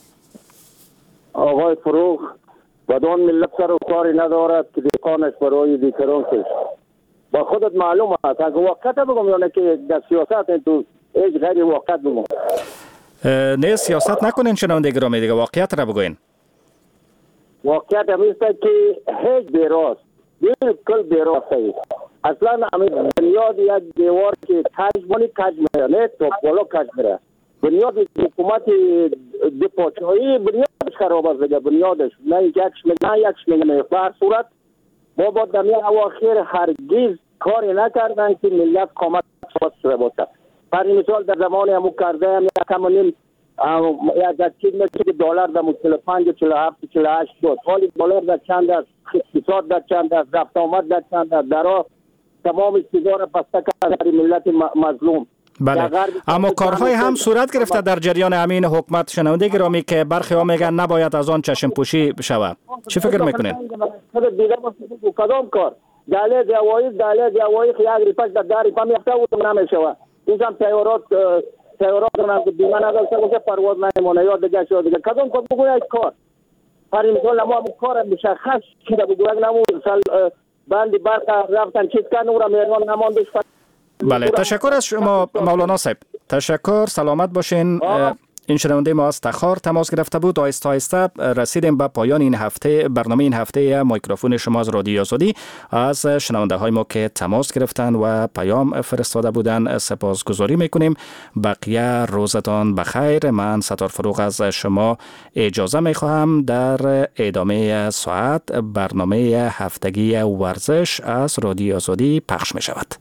آقای فروغ بدون ملت سر و کاری ندارد که دیقانش برای دیگران کش. با خودت معلوم است اگه وقت بگم یا نه که در سیاست تو هیچ غیر وقت بگم. نه سیاست نکنین شنونده گرامی، دیگه واقعیت را بگوین. واقعیت همیست که هیچ بیراست بالکل بیراست است. اصلا همین بنیاد یک دیوار که کج بانی کج میره، نه تو بالا کج میره. بنیاد حکومت دپاچایی بنیادش خراب است دیگه. بنیادش نه یکش نه یکش میگه. بر صورت ما با دمی اواخر هرگز کاری نکردن که ملت قامت شده باشه. برای مثال در زمان همو کرده هم یک کمونیم یک چیز مثل دلار در چهل و پنج چهل و هفت چهل و هشت شد. حالی دلار در چند است، اقتصاد در چند است، رفت آمد در چند است، درا تمام چیزا را بسته کرده ملت مظلوم. بله اما کارهای هم صورت گرفته در جریان امین حکومت شنونده گرامی که برخی ها میگن نباید از آن چشم پوشی شود. چی فکر میکنین؟ کدام کار؟ داله جوایی داله جوایی یک ریپاش در داری پا میفته و نمیشود. اینجا هم تیارات تیارات رو بیمه نداشته باشه پرواز نمیمونه یا دیگه شد دیگه. کدام کار بگوید کار؟ هر مثال ما هم کار مشخص چیزا بگوید نمون بندی برق رفتن چیز کن او را میرمان نماندش. بله تشکر از شما مولانا صاحب. تشکر، سلامت باشین. این شنونده ما از تخار تماس گرفته بود. آهسته آهسته رسیدیم به پایان این هفته برنامه این هفته میکروفون شما از رادیو آزادی. از شنونده های ما که تماس گرفتن و پیام فرستاده بودن سپاسگزاری میکنیم. بقیه روزتان بخیر. من ستار فروغ از شما اجازه میخواهم. در ادامه ساعت برنامه هفتگی ورزش از رادیو آزادی پخش میشود.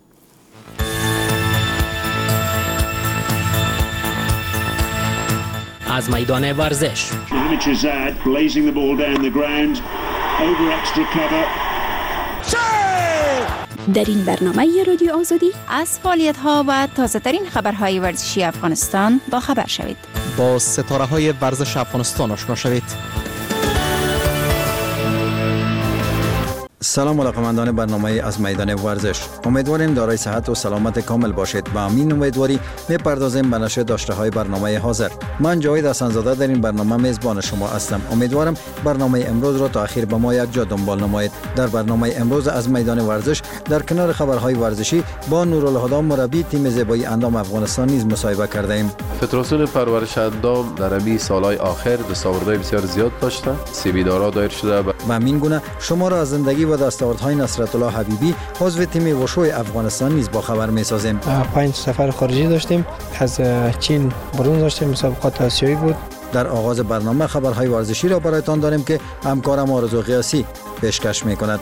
از میدان ورزش در این برنامه رادیو آزادی از فعالیت‌ها و تازه‌ترین خبرهای ورزشی افغانستان با خبر شوید. با ستاره‌های ورزش افغانستان آشنا شوید. سلام علاقمندان برنامه از میدان ورزش. امیدواریم دارای صحت و سلامت کامل باشید. با همین امیدواری میپردازیم به نشر داشته‌های برنامه حاضر. من جاوید حسن‌زاده در این برنامه میزبان شما هستم. امیدوارم برنامه امروز را تا اخیر با ما یک جا دنبال نمایید. در برنامه امروز از میدان ورزش در کنار خبرهای ورزشی با نورالهدی مربی تیم زیبایی اندام افغانستان نیز مصاحبه کرده ایم. فدراسیون پرورش اندام در همین سالهای آخر دستاوردهای بسیار زیاد داشته. سیبیدارا دایر شده و همین گونه شما را از زندگی و دستاوردهای نصرت الله حبیبی عضو تیم وشوی افغانستان نیز با خبر می‌سازیم. پنج سفر خارجی داشتیم. از چین برون داشتیم، مسابقات آسیایی بود. در آغاز برنامه خبرهای ورزشی را برایتان داریم که همکارم آرزو قیاسی پیشکش می‌کند.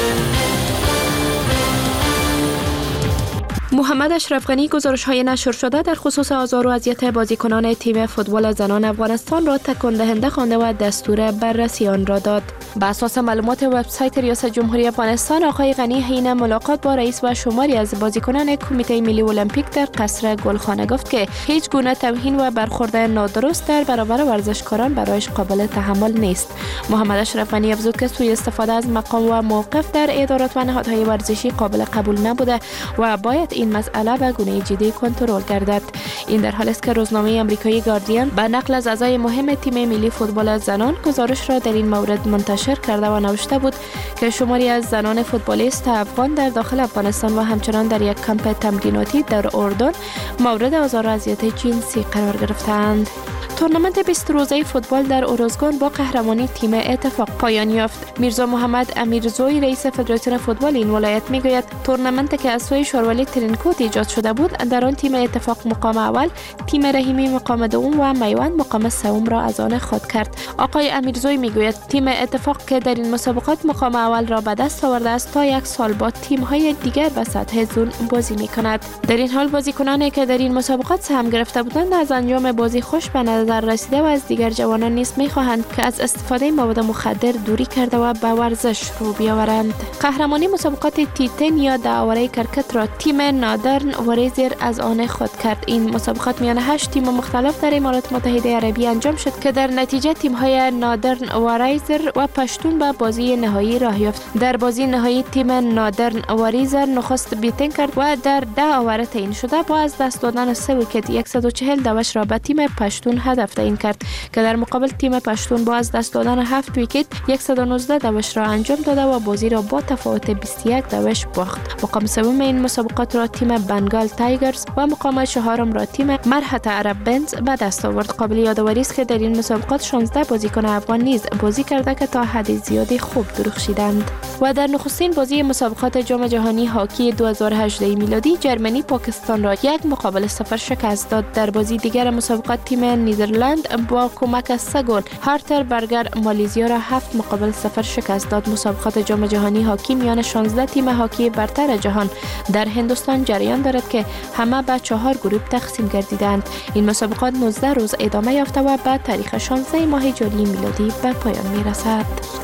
محمد اشرف غنی گزارش‌های نشر شده در خصوص آزار و اذیت بازیکنان تیم فوتبال زنان افغانستان را تکان دهنده خوانده و دستور بررسی آن را داد. بر اساس معلومات وبسایت ریاست جمهوری افغانستان، آقای غنی حین ملاقات با رئیس و شماری از بازیکنان کمیته ملی المپیک در قصر گلخانه گفت که هیچ گونه توهین و برخورد نادرست در برابر ورزشکاران برایش قابل تحمل نیست. محمد اشرف غنی افزود که سوء استفاده از مقام و موقف در ادارات و نهادهای ورزشی قابل قبول نبوده و باید این این مسئله به گونه جدی کنترل گردد. این در حالی است که روزنامه آمریکایی گاردین به نقل از اعضای مهم تیم ملی فوتبال زنان گزارش را در این مورد منتشر کرده و نوشته بود که شماری از زنان فوتبالیست افغان در داخل افغانستان و همچنان در یک کمپ تمریناتی در اردن مورد آزار و اذیت جنسی قرار گرفتند. تورنمنت بیست روزه فوتبال در اروزگان با قهرمانی تیم اتفاق پایان یافت. میرزا محمد امیرزوی رئیس فدراسیون فوتبال این ولایت میگوید تورنمنت که از سوی شورولی ترینکوت ایجاد شده بود در آن تیم اتفاق مقام اول، تیم رحیمی مقام دوم و میوند مقام سوم را از آن خود کرد. آقای امیرزوی میگوید تیم اتفاق که در این مسابقات مقام اول را به دست آورده است تا یک سال بعد تیم های دیگر به سطح زون بازی میکند. در این حال بازیکنانی که در این مسابقات سهم گرفته بودند از انجام بازی خوش به نظر رسیده و از دیگر جوانان نیز می‌خواهند که از استفاده مواد مخدر دوری کرده و به ورزش رو بیاورند. قهرمانی مسابقات تیتن یا داوره کرکت را تیم نادرن وریزر از آن خود کرد. این مسابقات میان هشت تیم مختلف در امارات متحده عربی انجام شد که در نتیجه تیم‌های نادرن وریزر و پشتون به بازی نهایی راه یافت. در بازی نهایی تیم نادرن وریزر نخست بیتن کرد و در ده آور تعیین شده با از دست دادن سه ویکت صد و چهل دوش را به تیم پشتون هدف تعیین کرد که در مقابل تیم پشتون با از دست دادن هفت ویکت صد و نوزده دوش را انجام داده و بازی را با تفاوت بیست و یک دوش باخت. مقام سوم این مسابقات را تیم بنگال تایگرز و مقام چهارم را تیم مرحت عرب بنز به دست آورد. قابل یادآوری است که در این مسابقات شانزده بازیکن افغان نیز بازی کرده که تا حد زیادی خوب درخشیدند. و در نخستین بازی مسابقات جام جهانی هاکی دو هزار و هجده میلادی جرمنی پاکستان را یک مقابل صفر شکست داد. در بازی دیگر مسابقات تیم نیدرلند با کمک سه گل هارتر برگر مالزیا را هفت مقابل صفر شکست داد. مسابقات جام جهانی هاکی میان شانزده تیم هاکی برتر جهان در هندوستان جریان دارد که همه به چهار گروه تقسیم گردیدند. این مسابقات نوزده روز ادامه یافته و به تاریخ شانزده ماه جولی میلادی به پایان میرسد.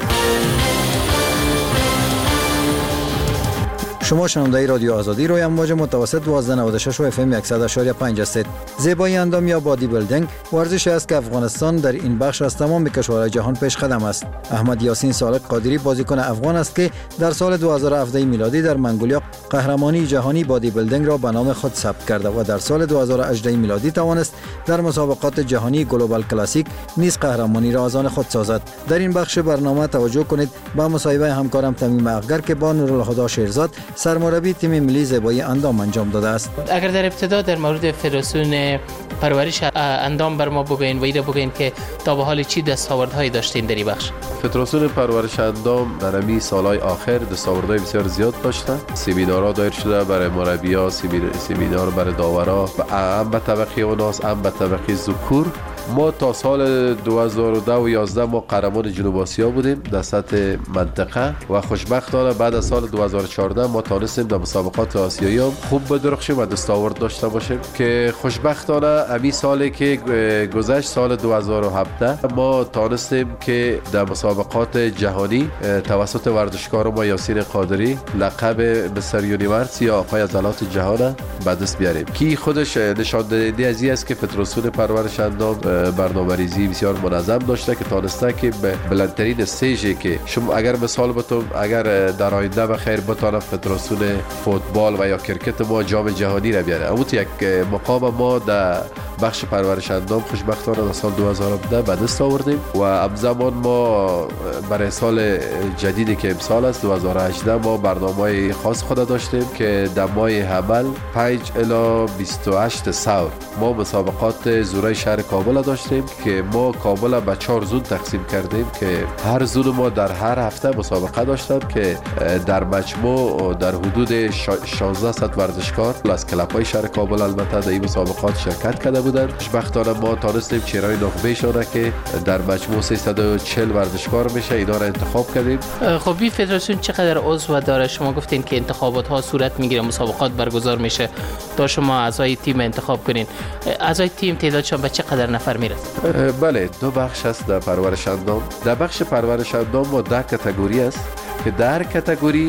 شما شنونده رادیو آزادی روی امواج متوسط دوازده نود و شش و اف ام صد و شش پنج هستید. زیبایی اندام یا بادی بیلدینگ ورزشی است که افغانستان در این بخش از تمام کشورهای جهان پیش قدم است. احمد یاسین صالح قادری بازیکن افغان است که در سال دو هزار و هفده میلادی در منگولیا قهرمانی جهانی بادی بیلدینگ را به نام خود ثبت کرده و در سال دو هزار و هجده میلادی توانست در مسابقات جهانی گلوبال کلاسیک نیز قهرمانی را از آن خود سازد. در این بخش برنامه توجه کنید به مصاحبه همکارم تمیم اغگر که با نورالهدی شیرزاد سرمربی تیم ملی زیبایی اندام انجام داده است. اگر در ابتدا در مورد فدراسیون پرورش اندام بر ما بگوین و ایده بگوین که تا به حال چی دستاوردهایی داشتین در این بخش؟ فدراسیون پرورش اندام در این سالهای آخر دستاوردهای بسیار زیاد داشته. سمینارها دایر شده برای مربی‌ها، سمینار برای داورا و هم به طبقه اوناس هم به طبقه ذکور. ما تا سال دو هزار و ده و یازده ما قهرمان جنوب آسیا بودیم در سطح منطقه و خوشبختانه بعد از سال دو هزار و چهارده ما تونستیم در مسابقات آسیایی هم خوب بدرخشیم و دستاورد داشته باشیم که خوشبختانه امی سالی که گذشت سال دو هزار و هفده ما تونستیم که در مسابقات جهانی توسط ورزشکار ما یاسین قادری لقب مستر یونیورس یا آقای عضلات جهان به دست بیاریم کی خودش نشان دهنده از این است که فدراسیون پرورش اندام برنامه‌ریزی بسیار منظم داشته که تانسته که به بلندترین استیجی که شما اگر مثال بتون اگر در آینده بخیر بتانه فدراسیون فوتبال و یا کرکت ما جام جهانی را بیاره. اما یک مقام ما در بخش پرورش اندام خوشبختانه در سال دو هزار و هفده به دست آوردیم و همزمان ما برای سال جدیدی که امسال است دو هزار و هجده ما برنامه‌های خاص خود داشتیم که در ماه حمل پنج الی بیست و هشت سور ما مسابقات زورای شهر کابل داشتیم که ما کابل به چهار زون تقسیم کردیم که هر زون ما در هر هفته مسابقه داشتن که در مجموع در حدود شانزده صد ورزشکار از کلب‌های شهر کابل البته در این مسابقات شرکت کرده بودند. خوشبختانه ما تونستیم چهره‌های نخبه‌شان که در مجموع سیصد و چهل ورزشکار میشه اینا را انتخاب کردیم. خب این فدراسیون چقدر عضو داره؟ شما گفتین که انتخابات ها صورت میگیره، مسابقات برگزار میشه تا شما اعضای تیم انتخاب کنین. اعضای تیم تعدادشون به چقدر نفر میرسه؟ بله دو بخش است در پرورش اندام. در بخش پرورش اندام ما ده کاتگوری است که در کاتگوری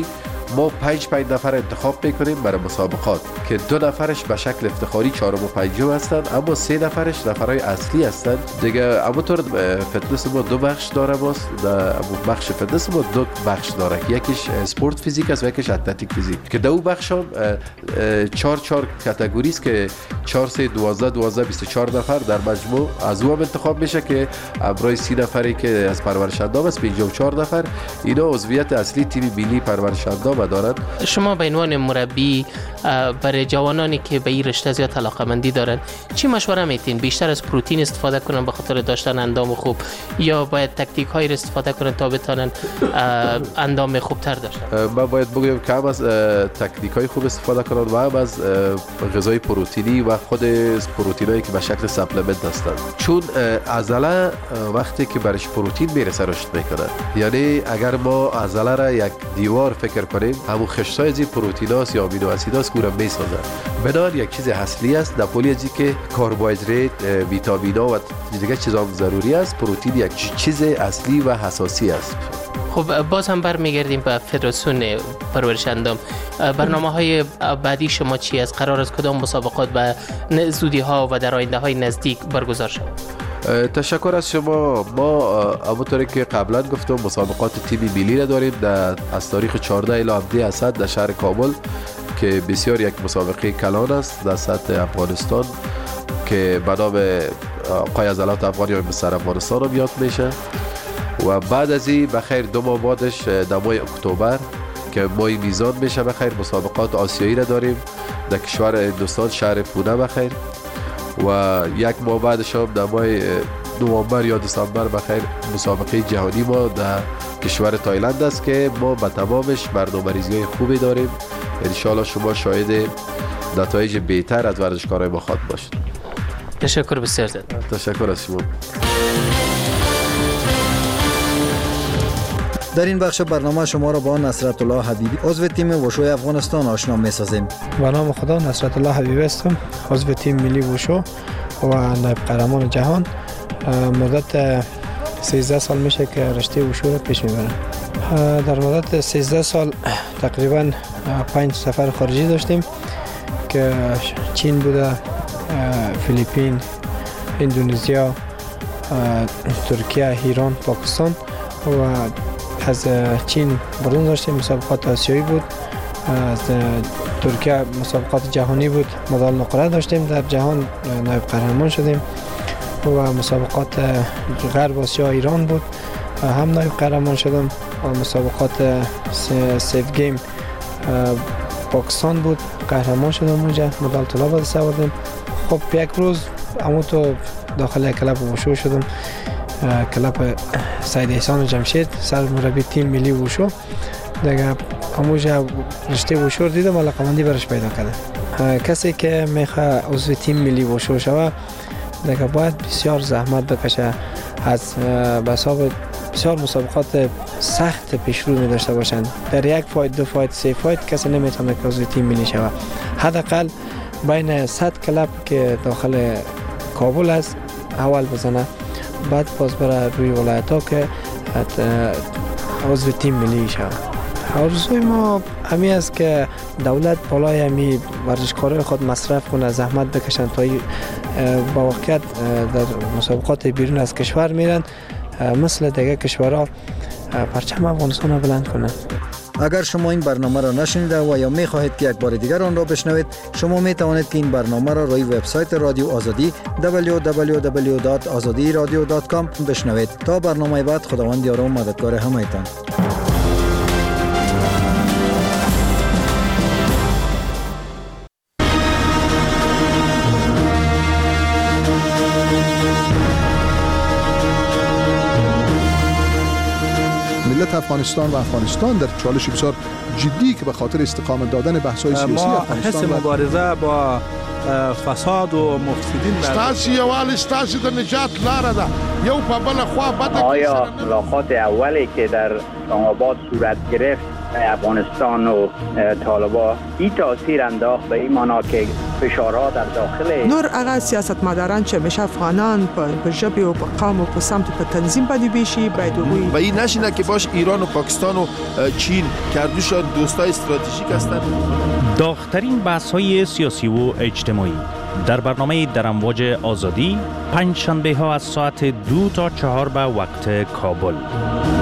ما پنج پنج نفر انتخاب میکنیم برای مسابقات که دو نفرش به شکل افتخاری چهارم و پنجم هستند، اما سه نفرش نفرای اصلی هستند دیگه. اما طور فتنس ما دو بخش داره، باست در بخش فتنس ما دو بخش داره، یکیش اسپورت فیزیک است و یکیش اتلتیک فیزیک که دو بخش هم چهار چهار کاتگوری است که چهار سه دوازده دوازده بیست و چهار نفر در مجموع از او هم انتخاب میشه که امرای سی نفری که از پرورش اندام است، پنجاه و چهار نفر اینا عضویت اصلی تیم ملی پرورش اندام دارند. شما به عنوان مربی برای جوانانی که به این رشته زیاد علاقه‌مندی دارن چی مشوره میتین؟ بیشتر از پروتئین استفاده کنن به خاطر داشتن اندام خوب یا باید تکتیک های استفاده کنن تا بتونن اندام خوبتر داشتن؟ من باید بگم که هم از تکنیک های خوب استفاده کنن و هم از غذای پروتئینی و خود پروتئینایی که به شکل سپلمنت هستند، چون عضله وقتی که برش پروتئین میرسه رشد میکنه. یعنی اگر ما عضله را یک دیوار فکر کنیم، همون خشتای از این پروتئیناست یا امینو اسیداست که اون میسازه. بنابر یک چیز اصلی است نپولی از که کربوهیدرات، ویتامین‌ها و دیگه چیزا ضروری است. پروتئین یک چیز اصلی و حساسی است. خب باز هم برمیگردیم به فدراسیون پرورش اندام. برنامه‌های بعدی شما چی است؟ قرار است کدام مسابقات به زودی ها و در آینده های نزدیک برگزار شود؟ تشکر از شما. ما همونطوری که قبلا گفتم مسابقات تیم ملی را داریم در از تاریخ چهارده الی هفده اسد در شهر کابل که بسیار یک مسابقه کلان است در سطح افغانستان که به نام آقای عضلات افغانی یا مستر افغانستان هم یاد میشه. و بعد از این بخیر دو ماه بعدش در ماه اکتبر که ماه میزان میشه بخیر مسابقات آسیایی را داریم در کشور هندوستان شهر پونه بخیر. و یک ماه بعدش هم در ماه نوامبر یا دسامبر بخیر مسابقه جهانی ما در کشور تایلند است که ما به تمامش برنامه‌ریزی خوبی داریم. انشالله شما شاهد نتایج بهتر از ورزشکارای ما خواهد باشید. تشکر بسیار زیاد. تشکر از شما. در این بخش برنامه شما را با نصرت الله حبیبی عضو تیم وشو افغانستان آشنا می‌سازیم. به نام خدا نصرت الله حبیبی هستم، عضو تیم ملی وشو و نایب قهرمان جهان. مدت سیزده سال میشه که رشته وشو را پیش میبرم. در مدت سیزده سال تقریبا پنج سفر خارجی داشتیم که چین بوده، فیلیپین، اندونزیا، ترکیه، ایران، پاکستان. و از چین برون داشتیم مسابقات آسیایی بود، از ترکیه مسابقات جهانی بود، مدال نقره داشتیم، در جهان نایب قهرمان شدیم. و مسابقات غرب آسیا ایران بود، هم نایب قهرمان شدم. و مسابقات سیف گیم پاکستان بود، قهرمان شدم اونجا، مدال طلا به دست آوردیم. خب یک روز همون تو داخل کلاب وشو شدم، کلاب سید احسان جمشید، سرمربی تیم ملی وشو. دیگه همونجا رشته وشو دیدم، علاقه‌مندی برش پیدا کردم. کسی که میخواد عضو تیم ملی وشو شود دیگه باید بسیار زحمت بکشه، از به حساب بسیار مسابقات سخت پیش رو می داشته باشند. در یک فایت، دو فایت، سه فایت کسی نمیتونه که عضو تیم ملی شود. حداقل بین صد کلاب که داخل کابل است اول بزنه، بعد باز بره روی ولایت ها که عضو تیم ملی شود. آرزوی ما همی است که دولت بالای همی ورزشکارای خود مصرف کنه، زحمت بکشن تا با واقعیت در مسابقات بیرون از کشور میرن، مثل دیگه کشورها پرچم افغانستان را بلند کنن. اگر شما این برنامه را نشنیده و یا می خواهید که یک بار دیگر آن را بشنوید، شما می توانید که این برنامه را روی وبسایت رادیو آزادی دبلیو دبلیو دبلیو دات آزادی رادیو دات کام بشنوید. تا برنامه بعد، خداوند یار و مددگار همه‌تان. ملت افغانستان و افغانستان در چالش بسیار جدی که به خاطر استقامت دادن بحث‌های سیاسی ما افغانستان حس مبارزه با فساد و مفسدین ستاسي یوال ستاسي د نجات لاره ده یو په بل خوا بده. آیا ملاقات اولی که در اسلام آباد صورت گرفت افغانستان و طالبان این تاثیر انداخت به این معنا که فشارها در داخل نور اغا سیاستمداران چې میشه افغانان په ژبه او په قوم او په سمت په تنظیم باندې بیشي باید و این نشینه که باش ایران و پاکستان و چین کردوشان دوستای استراتژیک هستند. داغ‌ترین بحث‌های سیاسی و اجتماعی در برنامه در امواج آزادی پنج شنبه ها از ساعت دو تا چهار به وقت کابل.